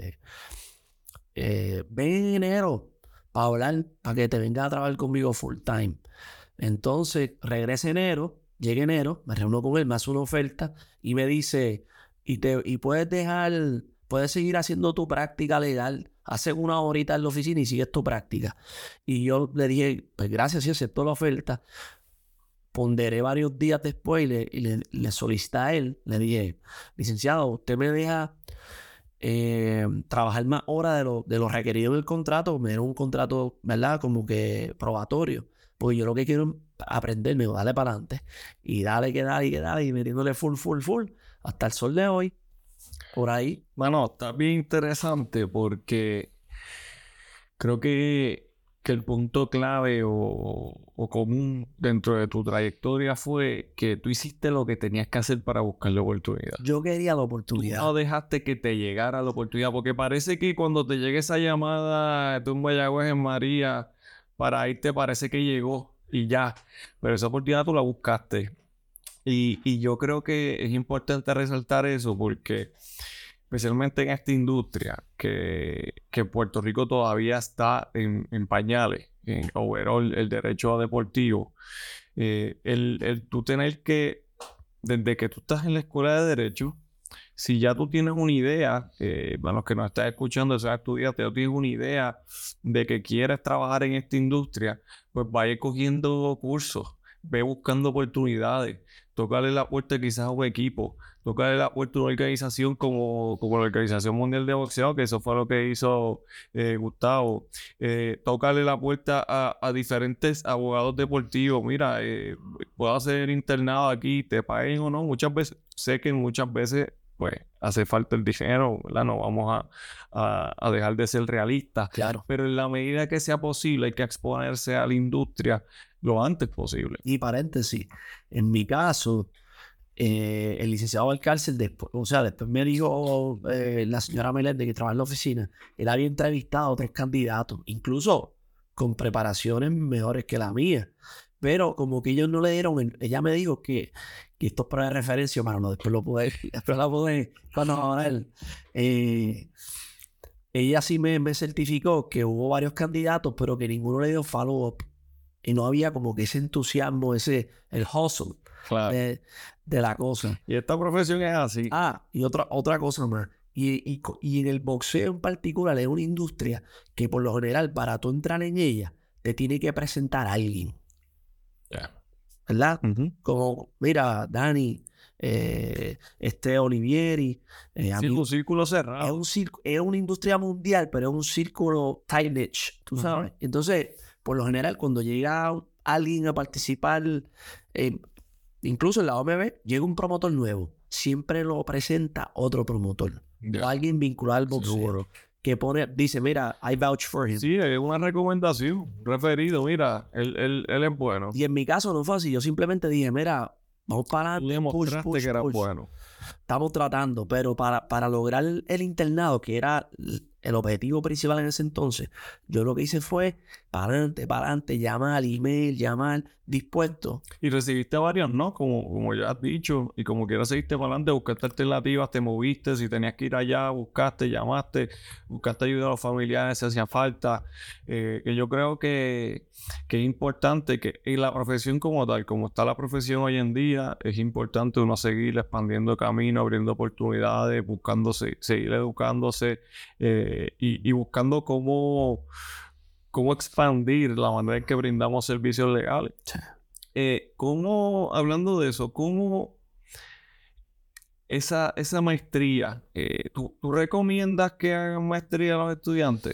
Ven en enero para hablar, para que te vengas a trabajar conmigo full time. Entonces regresa enero, llega enero, me reúno con él, me hace una oferta y me dice, y puedes seguir haciendo tu práctica legal, haces una horita en la oficina y sigues tu práctica. Y yo le dije, pues gracias, sí aceptó la oferta. Ponderé varios días después y le solicité a él, le dije, licenciado, usted me deja trabajar más horas de lo requerido en el contrato, me dieron un contrato, ¿verdad? Como que probatorio, porque yo lo que quiero es aprenderme, darle para adelante y darle, y metiéndole full, hasta el sol de hoy, por ahí. Bueno, está bien interesante porque creo que el punto clave o común dentro de tu trayectoria fue que tú hiciste lo que tenías que hacer para buscar la oportunidad. Yo quería la oportunidad. Tú no dejaste que te llegara la oportunidad, porque parece que cuando te llegue esa llamada de un Mayagüez en María para irte, parece que llegó y ya. Pero esa oportunidad tú la buscaste. Y yo creo que es importante resaltar eso porque especialmente en esta industria que Puerto Rico todavía está en pañales, en overall, el derecho deportivo, el tú tener que, desde que tú estás en la escuela de derecho, si ya tú tienes una idea, para los que nos están escuchando, seas estudiante, ya tienes una idea de que quieres trabajar en esta industria, pues vaya cogiendo cursos, ve buscando oportunidades, tócale la puerta quizás a un equipo, tocarle la puerta a una organización como la Organización Mundial de Boxeo, que eso fue lo que hizo Gustavo. Tocarle la puerta a diferentes abogados deportivos. Mira, puedo ser internado aquí, te paguen o no. Muchas veces, sé que muchas veces pues hace falta el dinero, ¿verdad? No vamos a dejar de ser realistas. Claro. Pero en la medida que sea posible hay que exponerse a la industria lo antes posible. Y paréntesis, en mi caso, el licenciado Valcárcel, después me dijo la señora Meléndez, que trabaja en la oficina, él había entrevistado a otros candidatos, incluso con preparaciones mejores que la mía. Pero como que ellos no le dieron, ella me dijo que esto es prueba de referencia, mano, después lo pude cuando ahora él. Ella sí me certificó que hubo varios candidatos, pero que ninguno le dio follow-up. Y no había como que ese entusiasmo, el hustle Claro. de la cosa. Y esta profesión es así. Y otra cosa más. Y en el boxeo en particular es una industria que por lo general para tú entrar en ella te tiene que presentar a alguien. Yeah. ¿Verdad? Uh-huh. Como, mira, Dani, Olivieri. Un círculo cerrado. Es una industria mundial, pero es un círculo tight niche, tú sabes. Entonces, por lo general, cuando llega alguien a participar, incluso en la OMB, llega un promotor nuevo. Siempre lo presenta otro promotor. Yeah. O alguien vinculado al boxeo. Seguro. Que dice, mira, I vouch for him. Sí, es una recomendación, referido, mira, él es bueno. Y en mi caso no fue así. Yo simplemente dije, mira, vamos para Le mostraste push, que era push. bueno. Estamos tratando, pero para lograr el internado, que era el objetivo principal en ese entonces, yo lo que hice fue para adelante, llamar, email, dispuesto. Y recibiste varios, ¿no? Como ya has dicho, y como quieras seguiste para adelante, buscaste alternativas, te moviste, si tenías que ir allá, buscaste, llamaste, buscaste ayuda a los familiares si hacía falta. Que yo creo que es importante que en la profesión como tal, como está la profesión hoy en día, es importante uno seguir expandiendo camino, abriendo oportunidades, seguir educándose y buscando cómo expandir la manera en que brindamos servicios legales. Hablando de eso, ¿cómo esa maestría, ¿tú recomiendas que hagan maestría a los estudiantes?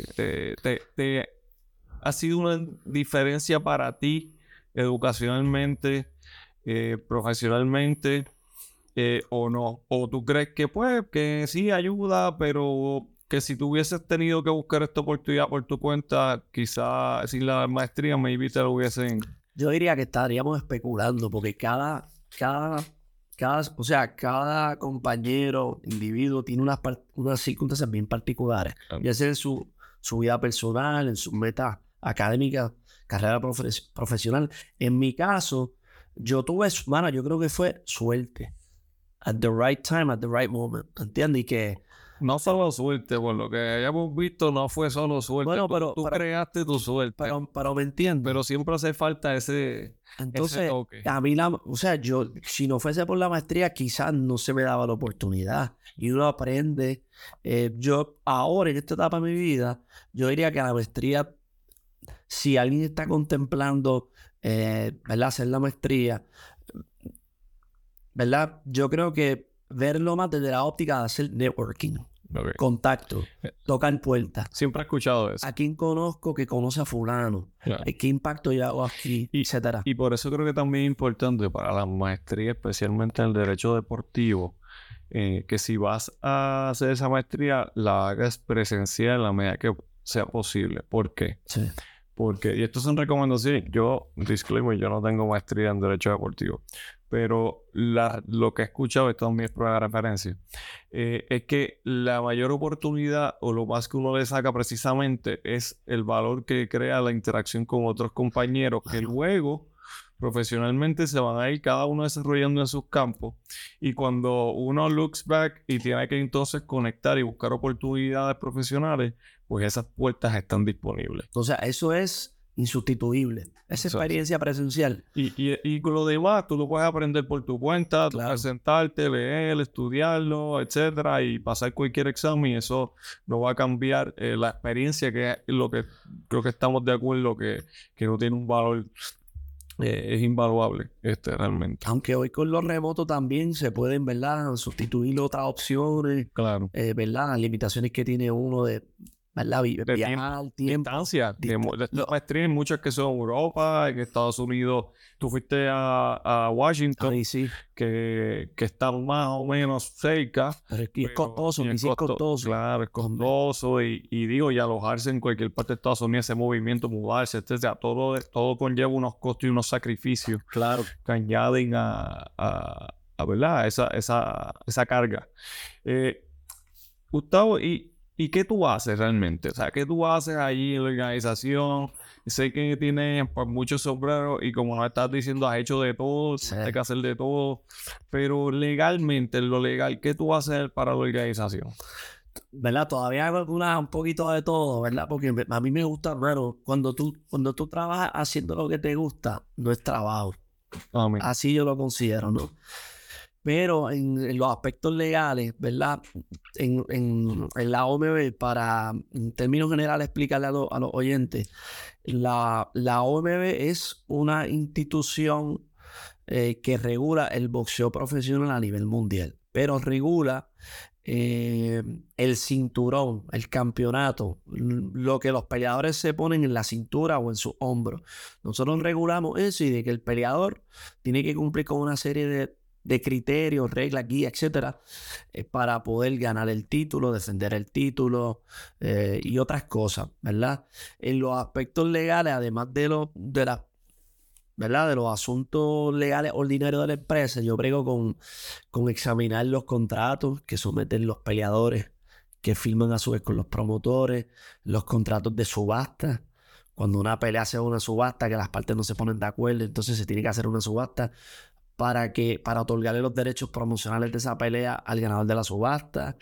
¿Ha sido una diferencia para ti educacionalmente, profesionalmente, o no? ¿O tú crees que pues que sí ayuda, pero que si tú hubieses tenido que buscar esta oportunidad por tu cuenta, quizás sin la maestría maybe te lo hubiesen... Yo diría que estaríamos especulando porque cada compañero, individuo tiene unas circunstancias bien particulares. Ya sea en su vida personal, en sus metas académicas, carrera profesional. En mi caso, yo creo que fue suerte. At the right time, at the right moment. ¿Entiendes? Y que... No solo suerte, por lo que hayamos visto, no fue solo suerte. Bueno, tú creaste tu suerte. Pero me entiendes. Pero siempre hace falta ese toque. A mí yo, si no fuese por la maestría, quizás no se me daba la oportunidad. Y uno aprende. Yo ahora, en esta etapa de mi vida, yo diría que la maestría, si alguien está contemplando, ¿verdad? Hacer la maestría, ¿verdad? Yo creo que verlo más desde la óptica de hacer networking, contacto, tocar puertas. Siempre he escuchado eso. ¿A quién conozco que conoce a fulano? Claro. ¿Qué impacto yo hago aquí? Etcétera. Y por eso creo que también es importante para la maestría, especialmente en el derecho deportivo, que si vas a hacer esa maestría, la hagas presencial en la medida que sea posible. ¿Por qué? Sí. Porque, y esto son recomendaciones, disclaimer, yo no tengo maestría en derecho deportivo, pero lo que he escuchado, esto también es prueba de referencia, es que la mayor oportunidad o lo más que uno le saca precisamente es el valor que crea la interacción con otros compañeros que luego profesionalmente se van a ir cada uno desarrollando en sus campos, y cuando uno looks back y tiene que entonces conectar y buscar oportunidades profesionales, pues esas puertas están disponibles. O sea, eso es insustituible. Esa experiencia presencial. Y con lo demás, tú lo puedes aprender por tu cuenta, Claro. sentarte, leer, estudiarlo, etcétera, y pasar cualquier examen, y eso no va a cambiar la experiencia, que es lo que creo que estamos de acuerdo que no tiene un valor es invaluable realmente. Aunque hoy con los remotos también se pueden, ¿verdad?, sustituir otras opciones, Claro. ¿verdad? Las limitaciones que tiene uno de, ¿verdad? Viajar, tiempo. Distancia. Maestría hay muchas que son en Europa, en Estados Unidos. Tú fuiste a Washington, Ahí sí. que está más o menos cerca. Pero es costoso, es costoso. Claro, es costoso. Y digo, y alojarse en cualquier parte de Estados Unidos, ese movimiento, mudarse, etcétera, todo conlleva unos costos y unos sacrificios. Claro. Que añaden a ¿verdad? Esa carga. Gustavo, ¿y qué tú haces realmente? O sea, ¿qué tú haces allí en la organización? Sé que tienes pues, muchos sombreros y como nos estás diciendo, has hecho de todo, Sí. hay que hacer de todo. Pero legalmente, en lo legal, ¿qué tú haces para la organización? ¿Verdad? Todavía hago un poquito de todo, ¿verdad? Porque a mí me gusta, bueno, cuando tú trabajas haciendo lo que te gusta, no es trabajo. Amén. Así yo lo considero, ¿no? Pero en los aspectos legales, ¿verdad? En la OMB, para en términos generales explicarle a los oyentes, la OMB es una institución que regula el boxeo profesional a nivel mundial, pero regula el cinturón, el campeonato, lo que los peleadores se ponen en la cintura o en sus hombros. Nosotros regulamos eso y de que el peleador tiene que cumplir con una serie de criterios, reglas, guías, etcétera, para poder ganar el título, defender el título y otras cosas, ¿verdad? En los aspectos legales, además de los asuntos legales ordinarios de la empresa, yo brego con examinar los contratos que someten los peleadores, que firman a su vez con los promotores, los contratos de subasta. Cuando una pelea se una subasta, que las partes no se ponen de acuerdo, entonces se tiene que hacer una subasta para otorgarle los derechos promocionales de esa pelea al ganador de la subasta.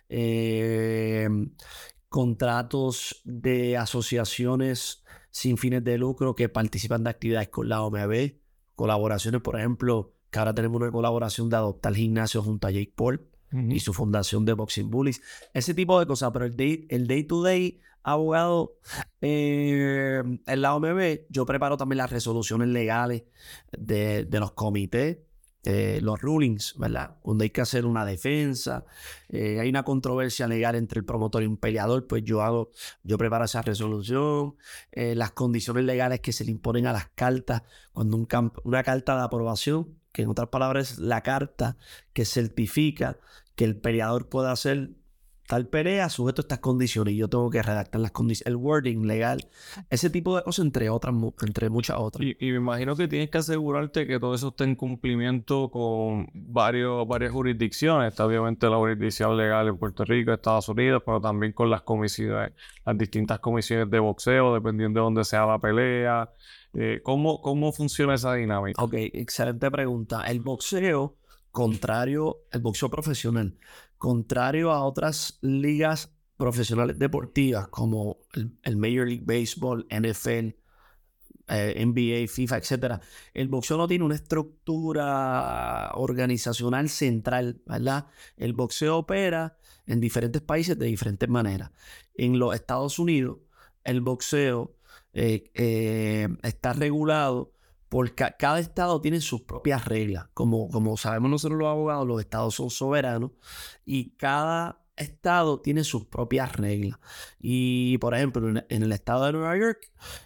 Contratos de asociaciones sin fines de lucro que participan de actividades con la OMB. Colaboraciones, por ejemplo, que ahora tenemos una colaboración de adoptar gimnasio junto a Jake Paul y su fundación de Boxing Bullies. Ese tipo de cosas, pero el day-to-day abogado en la OMB, yo preparo también las resoluciones legales de los comités, los rulings, ¿verdad? Cuando hay que hacer una defensa, hay una controversia legal entre el promotor y un peleador, pues yo preparo esa resolución, las condiciones legales que se le imponen a las cartas, cuando una carta de aprobación, que en otras palabras es la carta que certifica que el peleador puede hacer tal pelea sujeto a estas condiciones y yo tengo que redactar las condiciones, el wording legal, ese tipo de cosas entre muchas otras. Y me imagino que tienes que asegurarte que todo eso esté en cumplimiento con varias jurisdicciones. Está obviamente la jurisdicción legal en Puerto Rico, Estados Unidos, pero también con las comisiones, las distintas comisiones de boxeo, dependiendo de dónde sea la pelea. ¿Cómo funciona esa dinámica? Ok, excelente pregunta. El boxeo profesional, contrario a otras ligas profesionales deportivas como el Major League Baseball, NFL, NBA, FIFA, etc. El boxeo no tiene una estructura organizacional central, ¿verdad? El boxeo opera en diferentes países de diferentes maneras. En los Estados Unidos, el boxeo está regulado porque cada estado tiene sus propias reglas. Como sabemos nosotros los abogados, los estados son soberanos y cada estado tiene sus propias reglas. Y, por ejemplo, en el estado de Nueva York,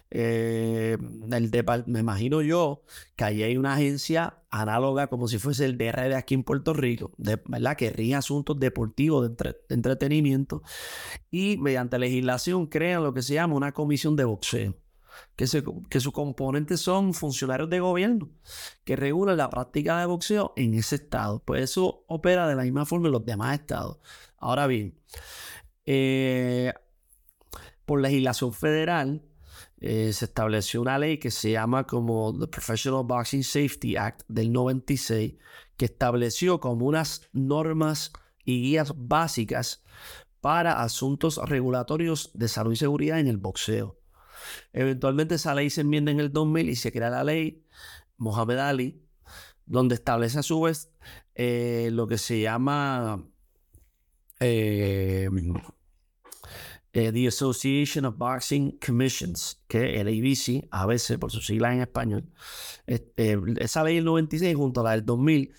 me imagino yo que allí hay una agencia análoga como si fuese el DRD aquí en Puerto Rico, ¿verdad? Que rige asuntos deportivos de entretenimiento y mediante legislación crean lo que se llama una comisión de boxeo. Que sus componentes son funcionarios de gobierno que regulan la práctica de boxeo en ese estado. Pues eso opera de la misma forma en los demás estados. Ahora bien, por legislación federal se estableció una ley que se llama como The Professional Boxing Safety Act del 96, que estableció como unas normas y guías básicas para asuntos regulatorios de salud y seguridad en el boxeo. Eventualmente esa ley se enmienda en el 2000 y se crea la ley Muhammad Ali, donde establece a su vez lo que se llama The Association of Boxing Commissions, que es el ABC, ABC por sus siglas en español. Esa ley del 96 junto a la del 2000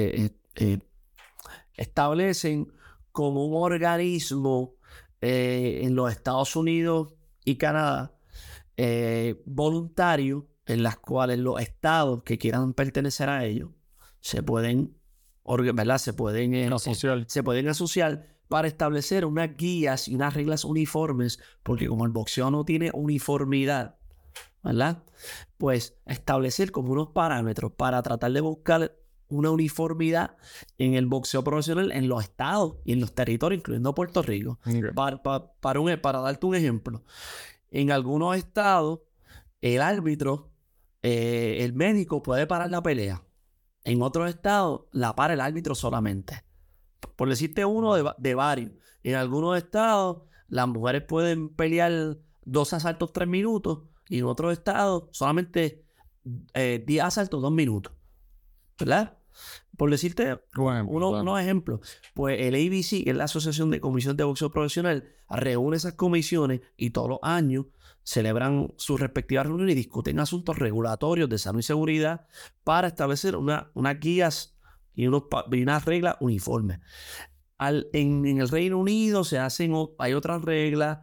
establecen como un organismo en los Estados Unidos y Canadá voluntario, en las cuales los estados que quieran pertenecer a ellos se pueden, ¿verdad? Se pueden asociar para establecer unas guías y unas reglas uniformes, porque como el boxeo no tiene uniformidad, ¿verdad? Pues establecer como unos parámetros para tratar de buscar una uniformidad en el boxeo profesional en los estados y en los territorios, incluyendo Puerto Rico. Okay. Para darte un ejemplo, en algunos estados el árbitro, el médico puede parar la pelea. En otros estados la para el árbitro solamente. Por decirte uno de varios. En algunos estados las mujeres pueden pelear 2 asaltos 3 minutos y en otros estados solamente 10 asaltos 2 minutos. ¿Verdad? Por decirte unos ejemplos, pues el ABC, que es la Asociación de Comisiones de Boxeo Profesional, reúne esas comisiones y todos los años celebran sus respectivas reuniones y discuten asuntos regulatorios de salud y seguridad para establecer unas guías y unas reglas uniformes. En el Reino Unido hay otras reglas,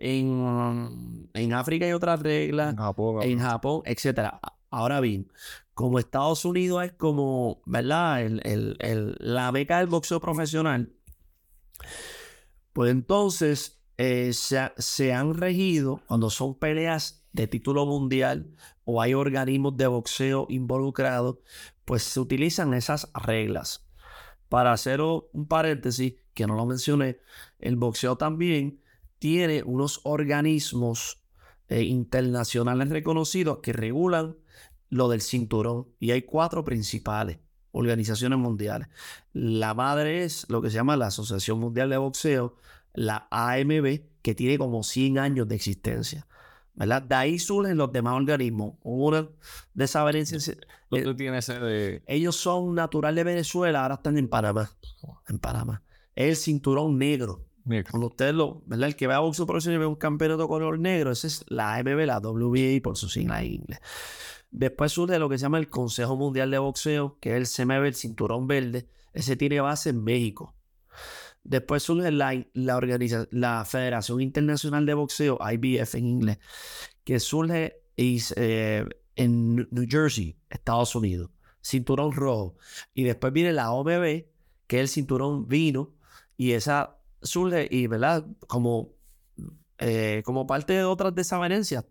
en África hay otras reglas, en Japón, etc. Ahora bien, como Estados Unidos es como, ¿verdad? La beca del boxeo profesional, pues entonces se han regido cuando son peleas de título mundial o hay organismos de boxeo involucrados, pues se utilizan esas reglas. Para hacer un paréntesis, que no lo mencioné, el boxeo también tiene unos organismos internacionales reconocidos que regulan lo del cinturón, y hay 4 principales organizaciones mundiales. La madre es lo que se llama la Asociación Mundial de Boxeo, la AMB, que tiene como 100 años de existencia, ¿verdad? De ahí surgen los demás organismos. Una desavenencia. ¿Dónde tiene sede? Ellos son naturales de Venezuela, ahora están en Panamá. En Panamá. Es el cinturón negro. Cuando ustedes ¿verdad? El que ve a boxeo profesional y ve un campeonato color negro, esa es la AMB, la WBA por sus siglas en inglés. Después surge lo que se llama el Consejo Mundial de Boxeo, que es el CMB, el cinturón verde. Ese tiene base en México. Después surge la Federación Internacional de Boxeo, IBF en inglés, que surge en New Jersey, Estados Unidos. Cinturón rojo. Y después viene la OMB, que es el cinturón vino. Y esa surge, y ¿verdad? Como parte de otras desavenencias.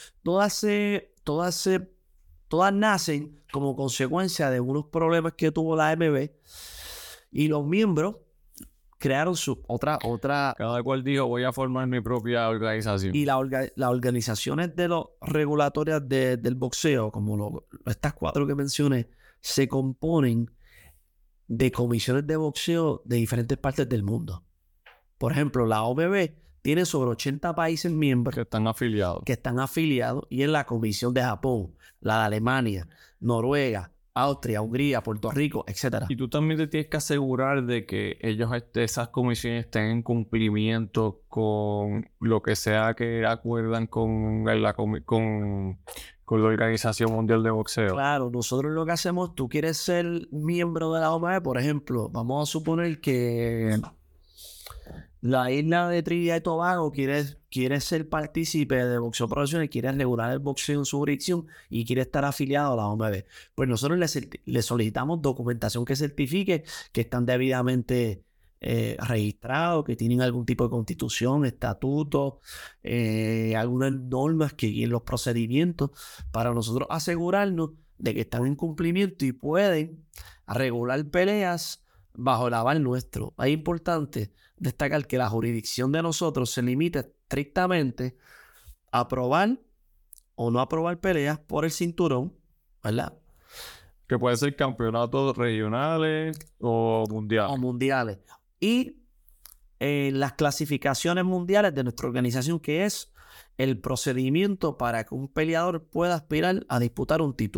Todas nacen como consecuencia de unos problemas que tuvo la AMB. Y los miembros crearon su otra. Cada cual dijo, voy a formar mi propia organización. Y las organizaciones regulatorias del boxeo, como estas 4 que mencioné, se componen de comisiones de boxeo de diferentes partes del mundo. Por ejemplo, la OMB tiene sobre 80 países miembros que están afiliados. Y en la comisión de Japón, la de Alemania, Noruega, Austria, Hungría, Puerto Rico, etc. Y tú también te tienes que asegurar de que esas comisiones estén en cumplimiento con lo que sea que acuerdan con la Organización Mundial de Boxeo. Claro, nosotros lo que hacemos, tú quieres ser miembro de la OMB, por ejemplo, vamos a suponer que la isla de Trinidad y Tobago quiere ser partícipe de boxeo profesional, quiere regular el boxeo en su jurisdicción y quiere estar afiliado a la OMB. Pues nosotros le solicitamos documentación que certifique que están debidamente registrados, que tienen algún tipo de constitución, estatuto, algunas normas que guíen los procedimientos para nosotros asegurarnos de que están en cumplimiento y pueden regular peleas bajo el aval nuestro. Es importante destacar que la jurisdicción de nosotros se limita estrictamente a aprobar o no aprobar peleas por el cinturón, ¿verdad? Que puede ser campeonatos regionales o mundiales. Y las clasificaciones mundiales de nuestra organización, que es el procedimiento para que un peleador pueda aspirar a disputar un título.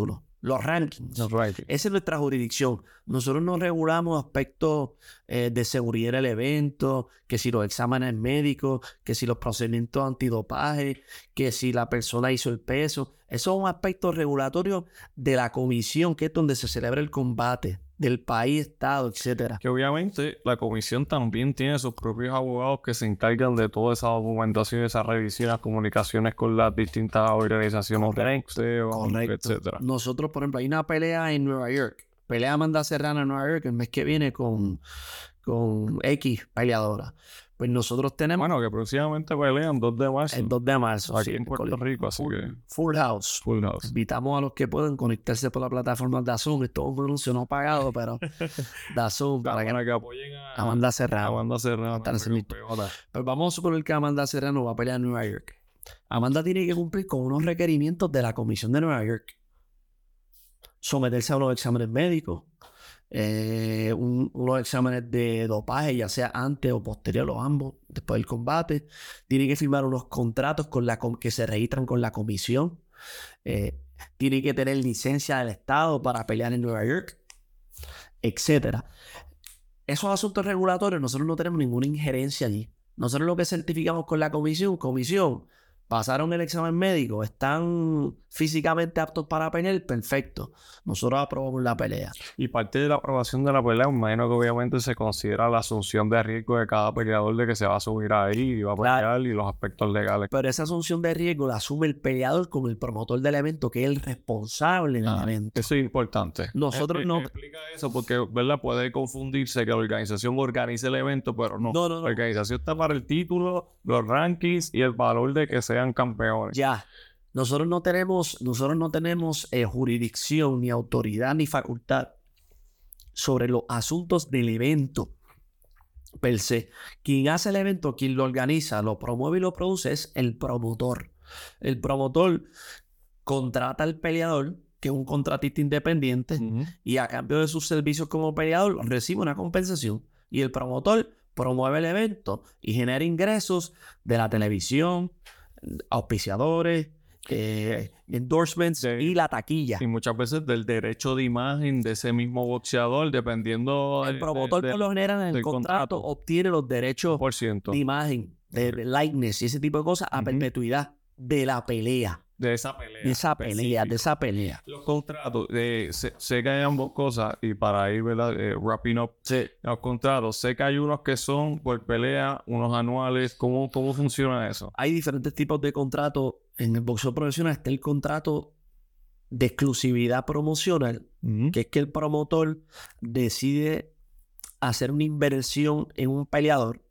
los rankings. Right. Esa es nuestra jurisdicción. Nosotros no regulamos aspectos de seguridad del evento, que si los exámenes médicos, que si los procedimientos antidopaje, que si la persona hizo el peso. Esos son aspectos regulatorios de la comisión, que es donde se celebra el combate del país, estado, etcétera. Que obviamente la comisión también tiene sus propios abogados que se encargan de toda esa documentación, esa revisión, las comunicaciones con las distintas organizaciones de boxeo, etcétera. Nosotros, por ejemplo, hay una pelea en Nueva York. Pelea Amanda Serrano en Nueva York el mes que viene con X peleadora. Pues nosotros tenemos... Bueno, que próximamente pelean 2 de marzo. El 2 de marzo. Aquí en Puerto Rico, así que... Full house. Full house. Invitamos a los que puedan conectarse por la plataforma DAZN. Esto es un anuncio no pagado, pero DAZN para que apoyen a Amanda Serrano. Amanda Serrano. Pues vamos a suponer que Amanda Serrano va a pelear en Nueva York. Amanda tiene que cumplir con unos requerimientos de la Comisión de Nueva York. Someterse a unos exámenes médicos. Unos exámenes de dopaje, ya sea antes o posterior o ambos, después del combate. Tiene que firmar unos contratos que se registran con la comisión. Tiene que tener licencia del estado para pelear en Nueva York, etcétera. Esos asuntos regulatorios nosotros no tenemos ninguna injerencia allí. Nosotros lo que certificamos con la comisión, pasaron el examen médico, están físicamente aptos para pelear, perfecto. Nosotros aprobamos la pelea. Y parte de la aprobación de la pelea, me imagino que obviamente se considera la asunción de riesgo de cada peleador de que se va a subir ahí y va a pelear y los aspectos legales. Pero esa asunción de riesgo la asume el peleador con el promotor del evento, que es el responsable del evento. Eso es importante. Nosotros no... Explica eso porque, ¿verdad? Puede confundirse que la organización organice el evento, pero no. No. La organización está para el título, los rankings y el valor de que sean campeones. Ya. Nosotros no tenemos jurisdicción, ni autoridad, ni facultad sobre los asuntos del evento per se. Quien hace el evento, quien lo organiza, lo promueve y lo produce es el promotor. El promotor contrata al peleador, que es un contratista independiente, y a cambio de sus servicios como peleador recibe una compensación. Y el promotor promueve el evento y genera ingresos de la televisión, auspiciadores, endorsements y la taquilla. Y muchas veces del derecho de imagen de ese mismo boxeador, dependiendo... El promotor por lo general en el contrato obtiene los derechos de imagen, de likeness y ese tipo de cosas a perpetuidad de la pelea. De esa pelea. Los contratos, sé que hay ambas cosas, y para ir, ¿verdad? Wrapping up, los contratos, sé que hay unos que son por pelea, unos anuales. ¿Cómo funciona eso? Hay diferentes tipos de contratos. En el boxeo profesional está el contrato de exclusividad promocional, que es que el promotor decide hacer una inversión en un peleador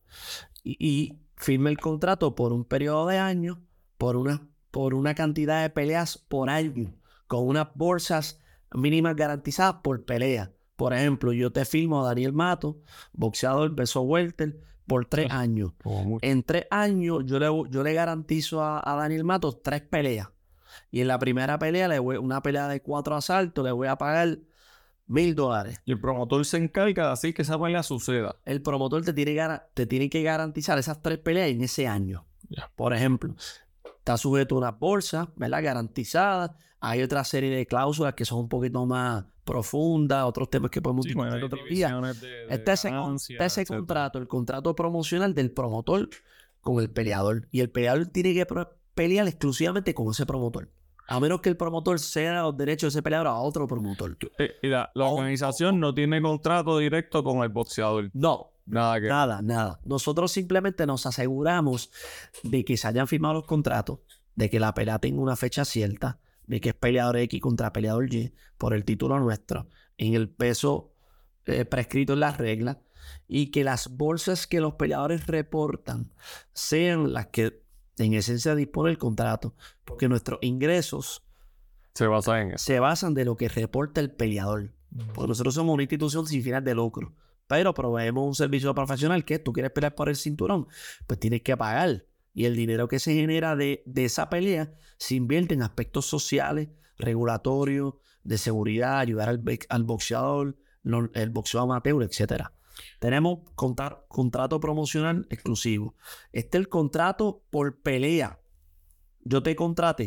y firma el contrato por un periodo de años, por una cantidad de peleas por año, con unas bolsas mínimas garantizadas por pelea. Por ejemplo, yo te firmo a Daniel Matos, boxeador peso welter, por 3 años. En 3 años yo le garantizo a Daniel Matos 3 peleas. Y en la primera pelea, una pelea de 4 asaltos, le voy a pagar $1,000. Y el promotor se encarga de hacer que esa pelea suceda. El promotor te tiene que garantizar esas 3 peleas en ese año. Por ejemplo, está sujeto a una bolsa, ¿verdad? Garantizada. Hay otra serie de cláusulas que son un poquito más profundas, otros temas que podemos discutir otro día. Está ese contrato, el contrato promocional del promotor con el peleador. Y el peleador tiene que pelear exclusivamente con ese promotor. A menos que el promotor ceda los derechos de ese peleador a otro promotor. Y la organización no tiene contrato directo con el boxeador. No. Nada. Nosotros simplemente nos aseguramos de que se hayan firmado los contratos, de que la pelea tenga una fecha cierta, de que es peleador X contra peleador Y por el título nuestro, en el peso prescrito en las reglas, y que las bolsas que los peleadores reportan sean las que en esencia dispone el contrato, porque nuestros ingresos se basan de lo que reporta el peleador. Porque nosotros somos una institución sin fines de lucro, pero proveemos un servicio profesional que tú quieres pelear por el cinturón, pues tienes que pagar. Y el dinero que se genera de esa pelea se invierte en aspectos sociales, regulatorios, de seguridad, ayudar al boxeador, el boxeo amateur, etc. Tenemos contrato promocional exclusivo. Este es el contrato por pelea. Yo te contraté,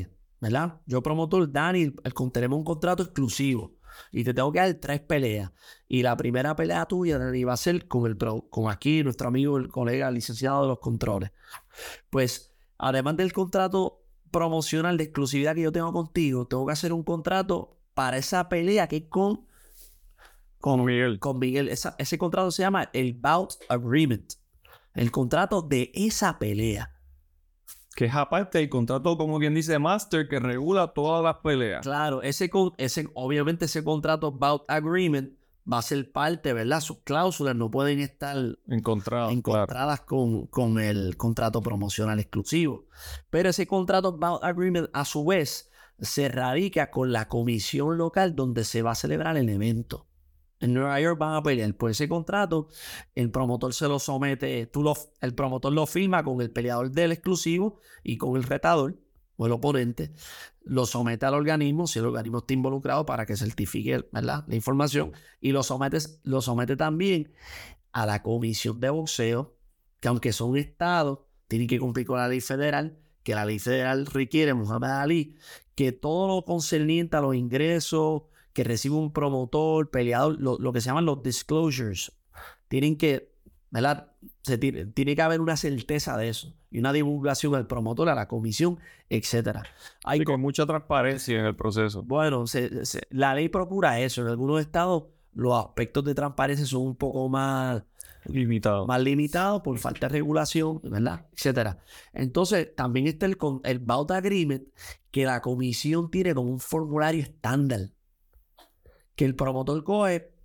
¿verdad? Yo promotor, Dani, tenemos un contrato exclusivo y te tengo que dar 3 peleas. Y la primera pelea tuya, Dani, va a ser con aquí nuestro amigo, el colega licenciado de los controles. Pues, además del contrato promocional de exclusividad que yo tengo contigo, tengo que hacer un contrato para esa pelea que es con Miguel. Con Miguel. Ese contrato se llama el Bout Agreement. El contrato de esa pelea. Que es aparte el contrato, como quien dice, master, que regula todas las peleas. Claro, obviamente ese contrato Bout Agreement va a ser parte, ¿verdad? Sus cláusulas no pueden estar encontradas con el contrato promocional exclusivo. Pero ese contrato Bout Agreement, a su vez, se radica con la comisión local donde se va a celebrar el evento. En Nueva York van a pelear por ese contrato, el promotor se lo somete, el promotor lo firma con el peleador del exclusivo y con el retador o el oponente, lo somete al organismo, si el organismo está involucrado para que certifique, ¿verdad?, la información, y lo somete también a la comisión de boxeo, que aunque son estados, tienen que cumplir con la ley federal, que la ley federal requiere, Muhammad Ali, que todo lo concerniente a los ingresos que recibe un promotor, peleador, lo que se llaman los disclosures, tienen que, ¿verdad? Tiene que haber una certeza de eso y una divulgación al promotor, a la comisión, etc. Hay con mucha transparencia en el proceso. Bueno, la ley procura eso. En algunos estados los aspectos de transparencia son un poco más limitados por falta de regulación, ¿verdad? Etcétera. Entonces, también está el Bout Agreement, que la comisión tiene como un formulario estándar que el promotor coge,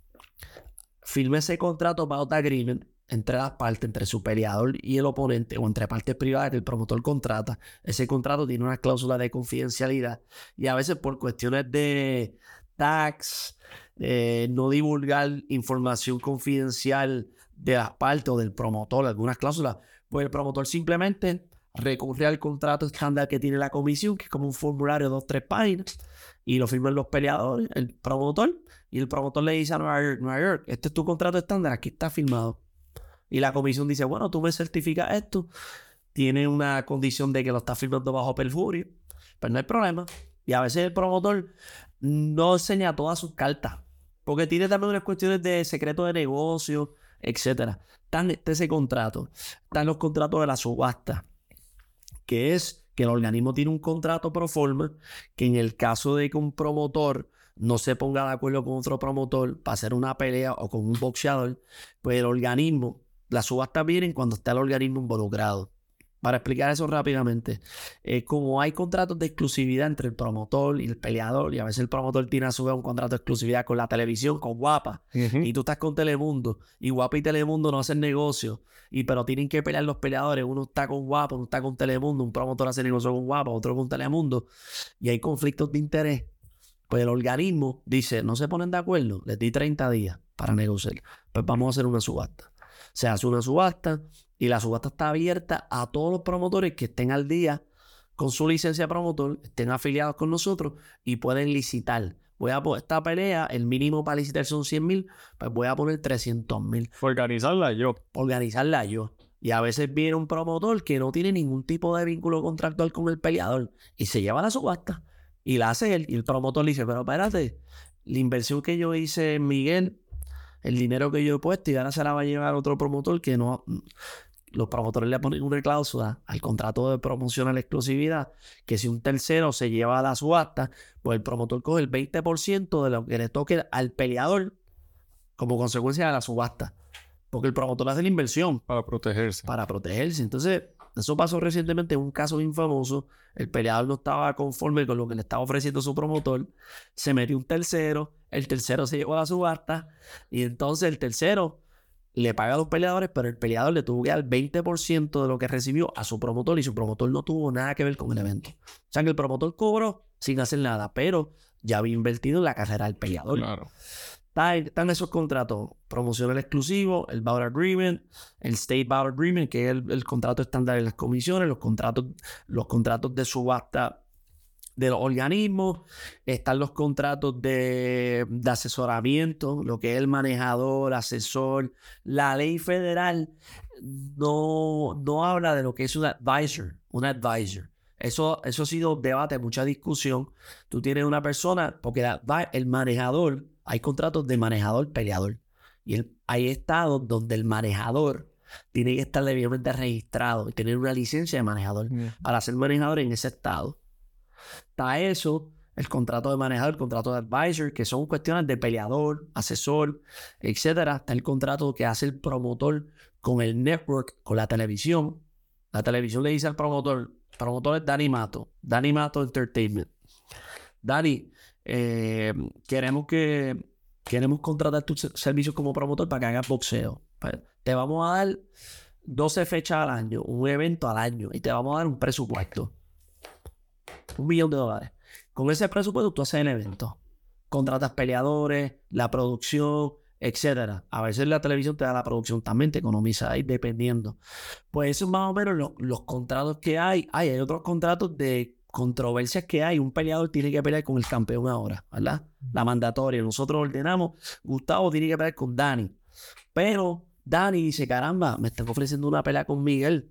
firma ese contrato Bout Agreement entre las partes, entre su peleador y el oponente, o entre partes privadas que el promotor contrata. Ese contrato tiene una cláusula de confidencialidad y a veces por cuestiones de tax, no divulgar información confidencial de las partes o del promotor, algunas cláusulas, pues el promotor simplemente recurre al contrato estándar que tiene la comisión, que es como un formulario de 2-3 páginas, y lo firman los peleadores, el promotor, y el promotor le dice a Nueva York, este es tu contrato estándar, aquí está firmado. Y la comisión dice, bueno, tú me certificas esto, tiene una condición de que lo está firmando bajo perjurio, pero no hay problema. Y a veces el promotor no enseña todas sus cartas, porque tiene también unas cuestiones de secreto de negocio, etc. Está ese contrato, están los contratos de la subasta, que es que el organismo tiene un contrato pro forma, que en el caso de que un promotor no se ponga de acuerdo con otro promotor para hacer una pelea o con un boxeador, pues el organismo, la subasta viene cuando está el organismo involucrado. Para explicar eso rápidamente, como hay contratos de exclusividad entre el promotor y el peleador, y a veces el promotor tiene a su vez un contrato de exclusividad con la televisión, con Guapa, y tú estás con Telemundo, y Guapa y Telemundo no hacen negocio, pero tienen que pelear los peleadores, uno está con Guapa, uno está con Telemundo, un promotor hace negocio con Guapa, otro con Telemundo, y hay conflictos de interés. Pues el organismo dice, no se ponen de acuerdo, les di 30 días para negociar, pues vamos a hacer una subasta. Se hace una subasta y la subasta está abierta a todos los promotores que estén al día con su licencia de promotor, estén afiliados con nosotros y pueden licitar. Voy a poner esta pelea, el mínimo para licitar son 100,000, pues voy a poner 300,000. Organizarla yo. Y a veces viene un promotor que no tiene ningún tipo de vínculo contractual con el peleador y se lleva la subasta y la hace él. Y el promotor le dice, pero espérate, la inversión que yo hice en Miguel, el dinero que yo he puesto y ahora se la va a llevar otro promotor que no. Los promotores le ponen una cláusula al contrato de promoción a la exclusividad que si un tercero se lleva a la subasta, pues el promotor coge el 20% de lo que le toque al peleador como consecuencia de la subasta. Porque el promotor hace la inversión. Para protegerse. Entonces, eso pasó recientemente en un caso bien famoso. El peleador no estaba conforme con lo que le estaba ofreciendo su promotor. Se metió un tercero. El tercero se llevó a la subasta. Y entonces el tercero le paga a los peleadores, pero el peleador le tuvo que dar el 20% de lo que recibió a su promotor y su promotor no tuvo nada que ver con el evento. O sea que el promotor cobró sin hacer nada, pero ya había invertido en la carrera del peleador. Claro. Están esos contratos, promocional exclusivo, el Bout Agreement, el State Bout Agreement, que es el contrato estándar de las comisiones, los contratos de subasta de los organismos, están los contratos de asesoramiento, lo que es el manejador, asesor. La ley federal no habla de lo que es un advisor. Eso ha sido debate, mucha discusión. Tú tienes una persona, porque el manejador, hay contratos de manejador-peleador. Y hay estados donde el manejador tiene que estar debidamente registrado y tener una licencia de manejador para ser manejador en ese estado. Está eso, el contrato de manejador, el contrato de advisor, que son cuestiones de peleador, asesor, etcétera. Está el contrato que hace el promotor con el network, con la televisión. La televisión le dice al promotor, el promotor es Danny Mato Entertainment. Danny, queremos contratar tus servicios como promotor para que hagas boxeo. Pues, te vamos a dar 12 fechas al año, un evento al año, y te vamos a dar un presupuesto. $1 millón. Con ese presupuesto tú haces el evento. Contratas peleadores, la producción, etcétera. A veces la televisión te da la producción también, te economiza ahí dependiendo. Pues eso es más o menos los contratos que hay. Hay otros contratos de controversias que hay. Un peleador tiene que pelear con el campeón ahora, ¿verdad? La mandatoria. Nosotros ordenamos, Gustavo tiene que pelear con Dani. Pero Dani dice, caramba, me están ofreciendo una pelea con Miguel.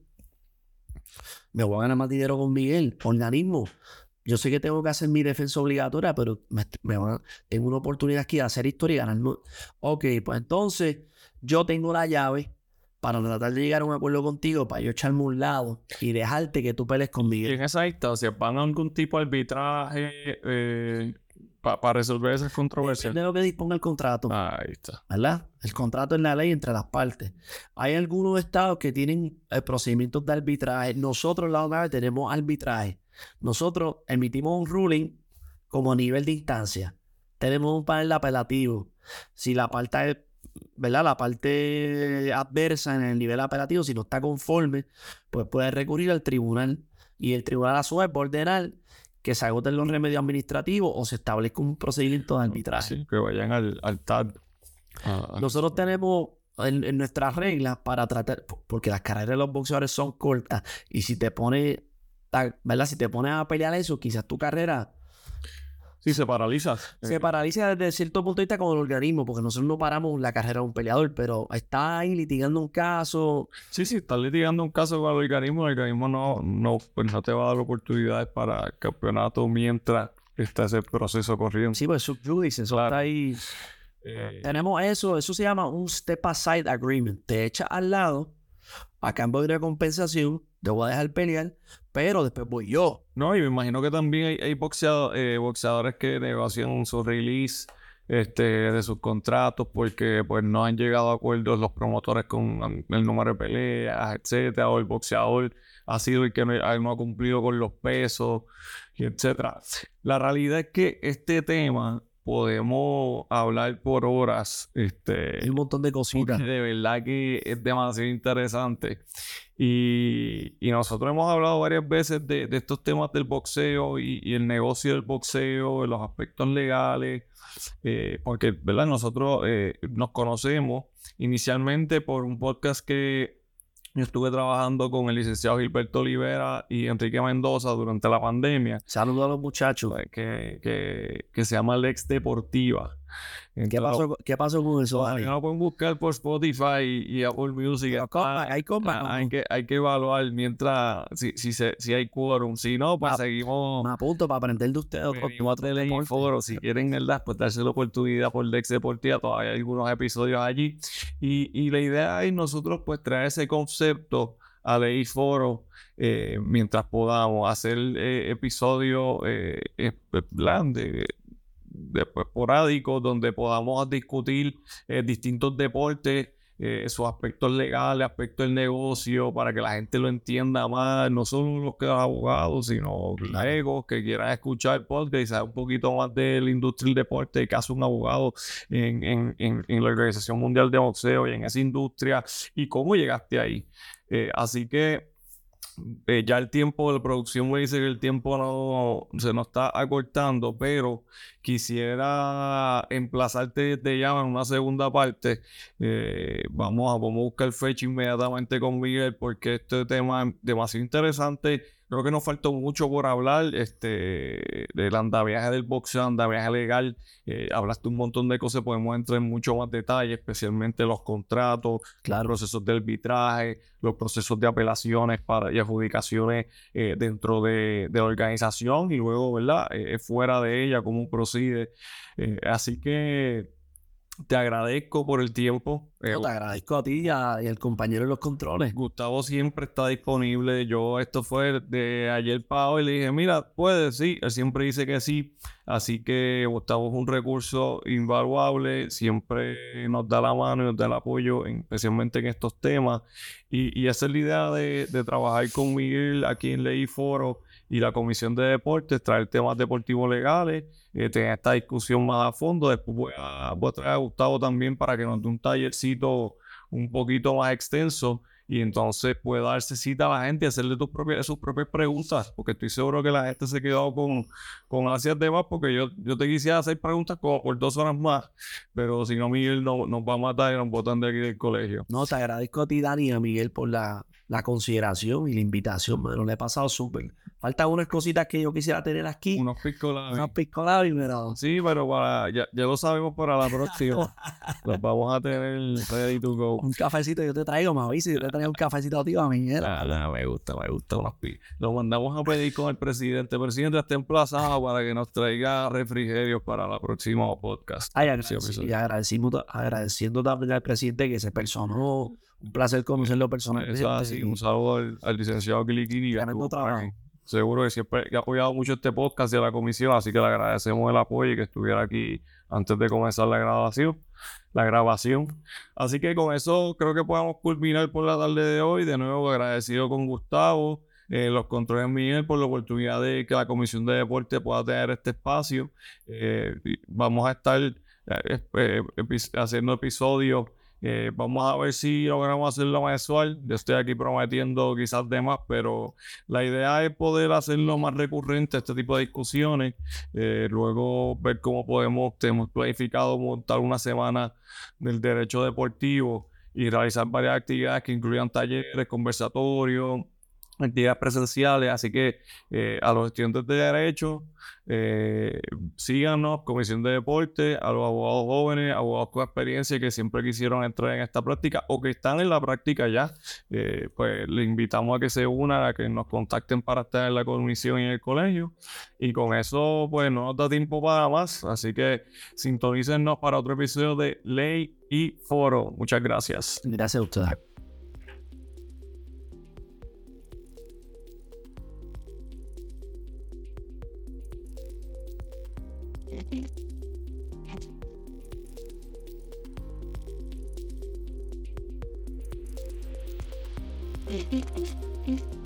Me voy a ganar más dinero con Miguel. Organismo. Yo sé que tengo que hacer mi defensa obligatoria, pero tengo una oportunidad aquí de hacer historia y ganar. Ok, pues entonces yo tengo la llave para tratar de llegar a un acuerdo contigo, para yo echarme a un lado y dejarte que tú pelees con Miguel. Y en esa instancia, ¿van a algún tipo de arbitraje para resolver esas controversias? Depende de lo que disponga el contrato. Ahí está. ¿Verdad? El contrato es la ley entre las partes. Hay algunos estados que tienen procedimientos de arbitraje. Nosotros, la OMA, tenemos arbitraje. Nosotros emitimos un ruling como a nivel de instancia. Tenemos un panel apelativo. Si la parte, ¿verdad? La parte adversa en el nivel apelativo, si no está conforme, pues puede recurrir al tribunal. Y el tribunal a su vez puede ordenar que se agoten los remedios administrativos o se establezca un procedimiento de arbitraje. Sí, que vayan al TAD. Nosotros tenemos en nuestras reglas para tratar, porque las carreras de los boxeadores son cortas, y si te pones, ¿verdad? Si te pones a pelear eso, quizás tu carrera sí, se paraliza. Se paraliza desde cierto punto de vista con el organismo, porque nosotros no paramos la carrera de un peleador, pero está ahí litigando un caso. Sí, está litigando un caso con el organismo pues no te va a dar oportunidades para el campeonato mientras está ese proceso corriendo. Sí, pues subjudice, eso claro. Está ahí. Tenemos eso se llama un step aside agreement. Te echas al lado, a cambio de una compensación, te voy a dejar pelear, pero después voy yo. No, y me imagino que también hay boxeadores que negocian su release de sus contratos porque pues no han llegado a acuerdos los promotores con el número de peleas, etcétera, o el boxeador ha sido el que no ha cumplido con los pesos, y etcétera. La realidad es que este tema podemos hablar por horas. Hay un montón de cositas. De verdad que es demasiado interesante. Y nosotros hemos hablado varias veces de estos temas del boxeo y el negocio del boxeo, de los aspectos legales, porque, ¿verdad? Nosotros nos conocemos inicialmente por un podcast que yo estuve trabajando con el licenciado Gilberto Olivera y Enrique Mendoza durante la pandemia. Saludos a los muchachos. Que se llama Lex Deportiva. Entonces, ¿Qué pasó con eso? No pueden buscar por Spotify y Apple Music. Hay que evaluar mientras si hay quórum. Si no, pues seguimos. Me apunto para aprender de ustedes. Foro. Si quieren, ¿verdad? Pues darse la oportunidad por Lex Deportiva. Todavía hay algunos episodios allí. Y la idea es nosotros pues traer ese concepto a Ley Foro mientras podamos hacer episodios esporádicos donde podamos discutir distintos deportes, sus aspectos legales, aspectos del negocio, para que la gente lo entienda más, no solo los que son abogados, sino legos que quieran escuchar el podcast y saber un poquito más de la industria del deporte, de qué hace un abogado en la Organización Mundial de Boxeo y en esa industria y cómo llegaste ahí. Así que ya el tiempo de la producción me dice que el tiempo se nos está acortando, pero quisiera emplazarte desde ya en una segunda parte. Vamos a buscar fecha inmediatamente con Miguel porque este tema es demasiado interesante, creo que nos faltó mucho por hablar del andamiaje del boxeo, andamiaje legal. Hablaste un montón de cosas, podemos entrar en mucho más detalle, especialmente los contratos, los procesos de arbitraje, los procesos de apelaciones y adjudicaciones dentro de la organización y luego, ¿verdad? Fuera de ella, cómo procede. Así que te agradezco por el tiempo. Te agradezco a ti y al compañero de los controles. Gustavo siempre está disponible. Esto fue de ayer para hoy. Le dije, mira, puedes, sí. Él siempre dice que sí. Así que Gustavo es un recurso invaluable. Siempre nos da la mano y nos da el apoyo, especialmente en estos temas. Y esa es la idea de trabajar con Miguel aquí en Ley y Foro y la Comisión de Deportes, traer temas deportivos legales, tener esta discusión más a fondo. Después voy a traer a Gustavo también para que nos dé un tallercito un poquito más extenso y entonces puede darse cita a la gente y hacerle sus propias preguntas, porque estoy seguro que la gente se quedó con ansias de más, porque yo te quisiera hacer preguntas como por 2 horas más, pero si no, Miguel nos va a matar y nos botan de aquí del colegio. No, te agradezco a ti, Dani, y a Miguel por la consideración y la invitación, me lo he pasado súper. Faltan unas cositas que yo quisiera tener aquí. Unos pisco labi, pero... Sí, pero ya lo sabemos para la próxima. Los vamos a tener ready to go. Un cafecito yo te traigo, me avisas, yo te traigo un cafecito a ti, a mí. Me gusta unos piscos. Lo mandamos a pedir con el presidente. El presidente está emplazado para que nos traiga refrigerios para la próxima podcast. Agradeciendo también al presidente que se personó. Un placer conocerlo personalmente. Un saludo al licenciado Kilikini. Seguro que siempre ha apoyado mucho este podcast y a la comisión, así que le agradecemos el apoyo y que estuviera aquí antes de comenzar la grabación. Así que con eso creo que podemos culminar por la tarde de hoy. De nuevo agradecido con Gustavo, los controles Miguel por la oportunidad de que la Comisión de Deporte pueda tener este espacio. Vamos a estar haciendo episodios. Vamos a ver si logramos hacerlo mensual. Yo estoy aquí prometiendo quizás de más, pero la idea es poder hacerlo más recurrente, este tipo de discusiones. Luego ver cómo tenemos planificado montar una semana del derecho deportivo y realizar varias actividades que incluyan talleres, conversatorios, actividades presenciales. Así que a los estudiantes de derecho, síganos, Comisión de Deporte, a los abogados jóvenes, abogados con experiencia que siempre quisieron entrar en esta práctica o que están en la práctica ya, pues les invitamos a que se unan, a que nos contacten para estar en la comisión y en el colegio. Y con eso pues no nos da tiempo para más, así que sintonícennos para otro episodio de Ley y Foro. Muchas gracias. Gracias a ustedes. Mm-hmm.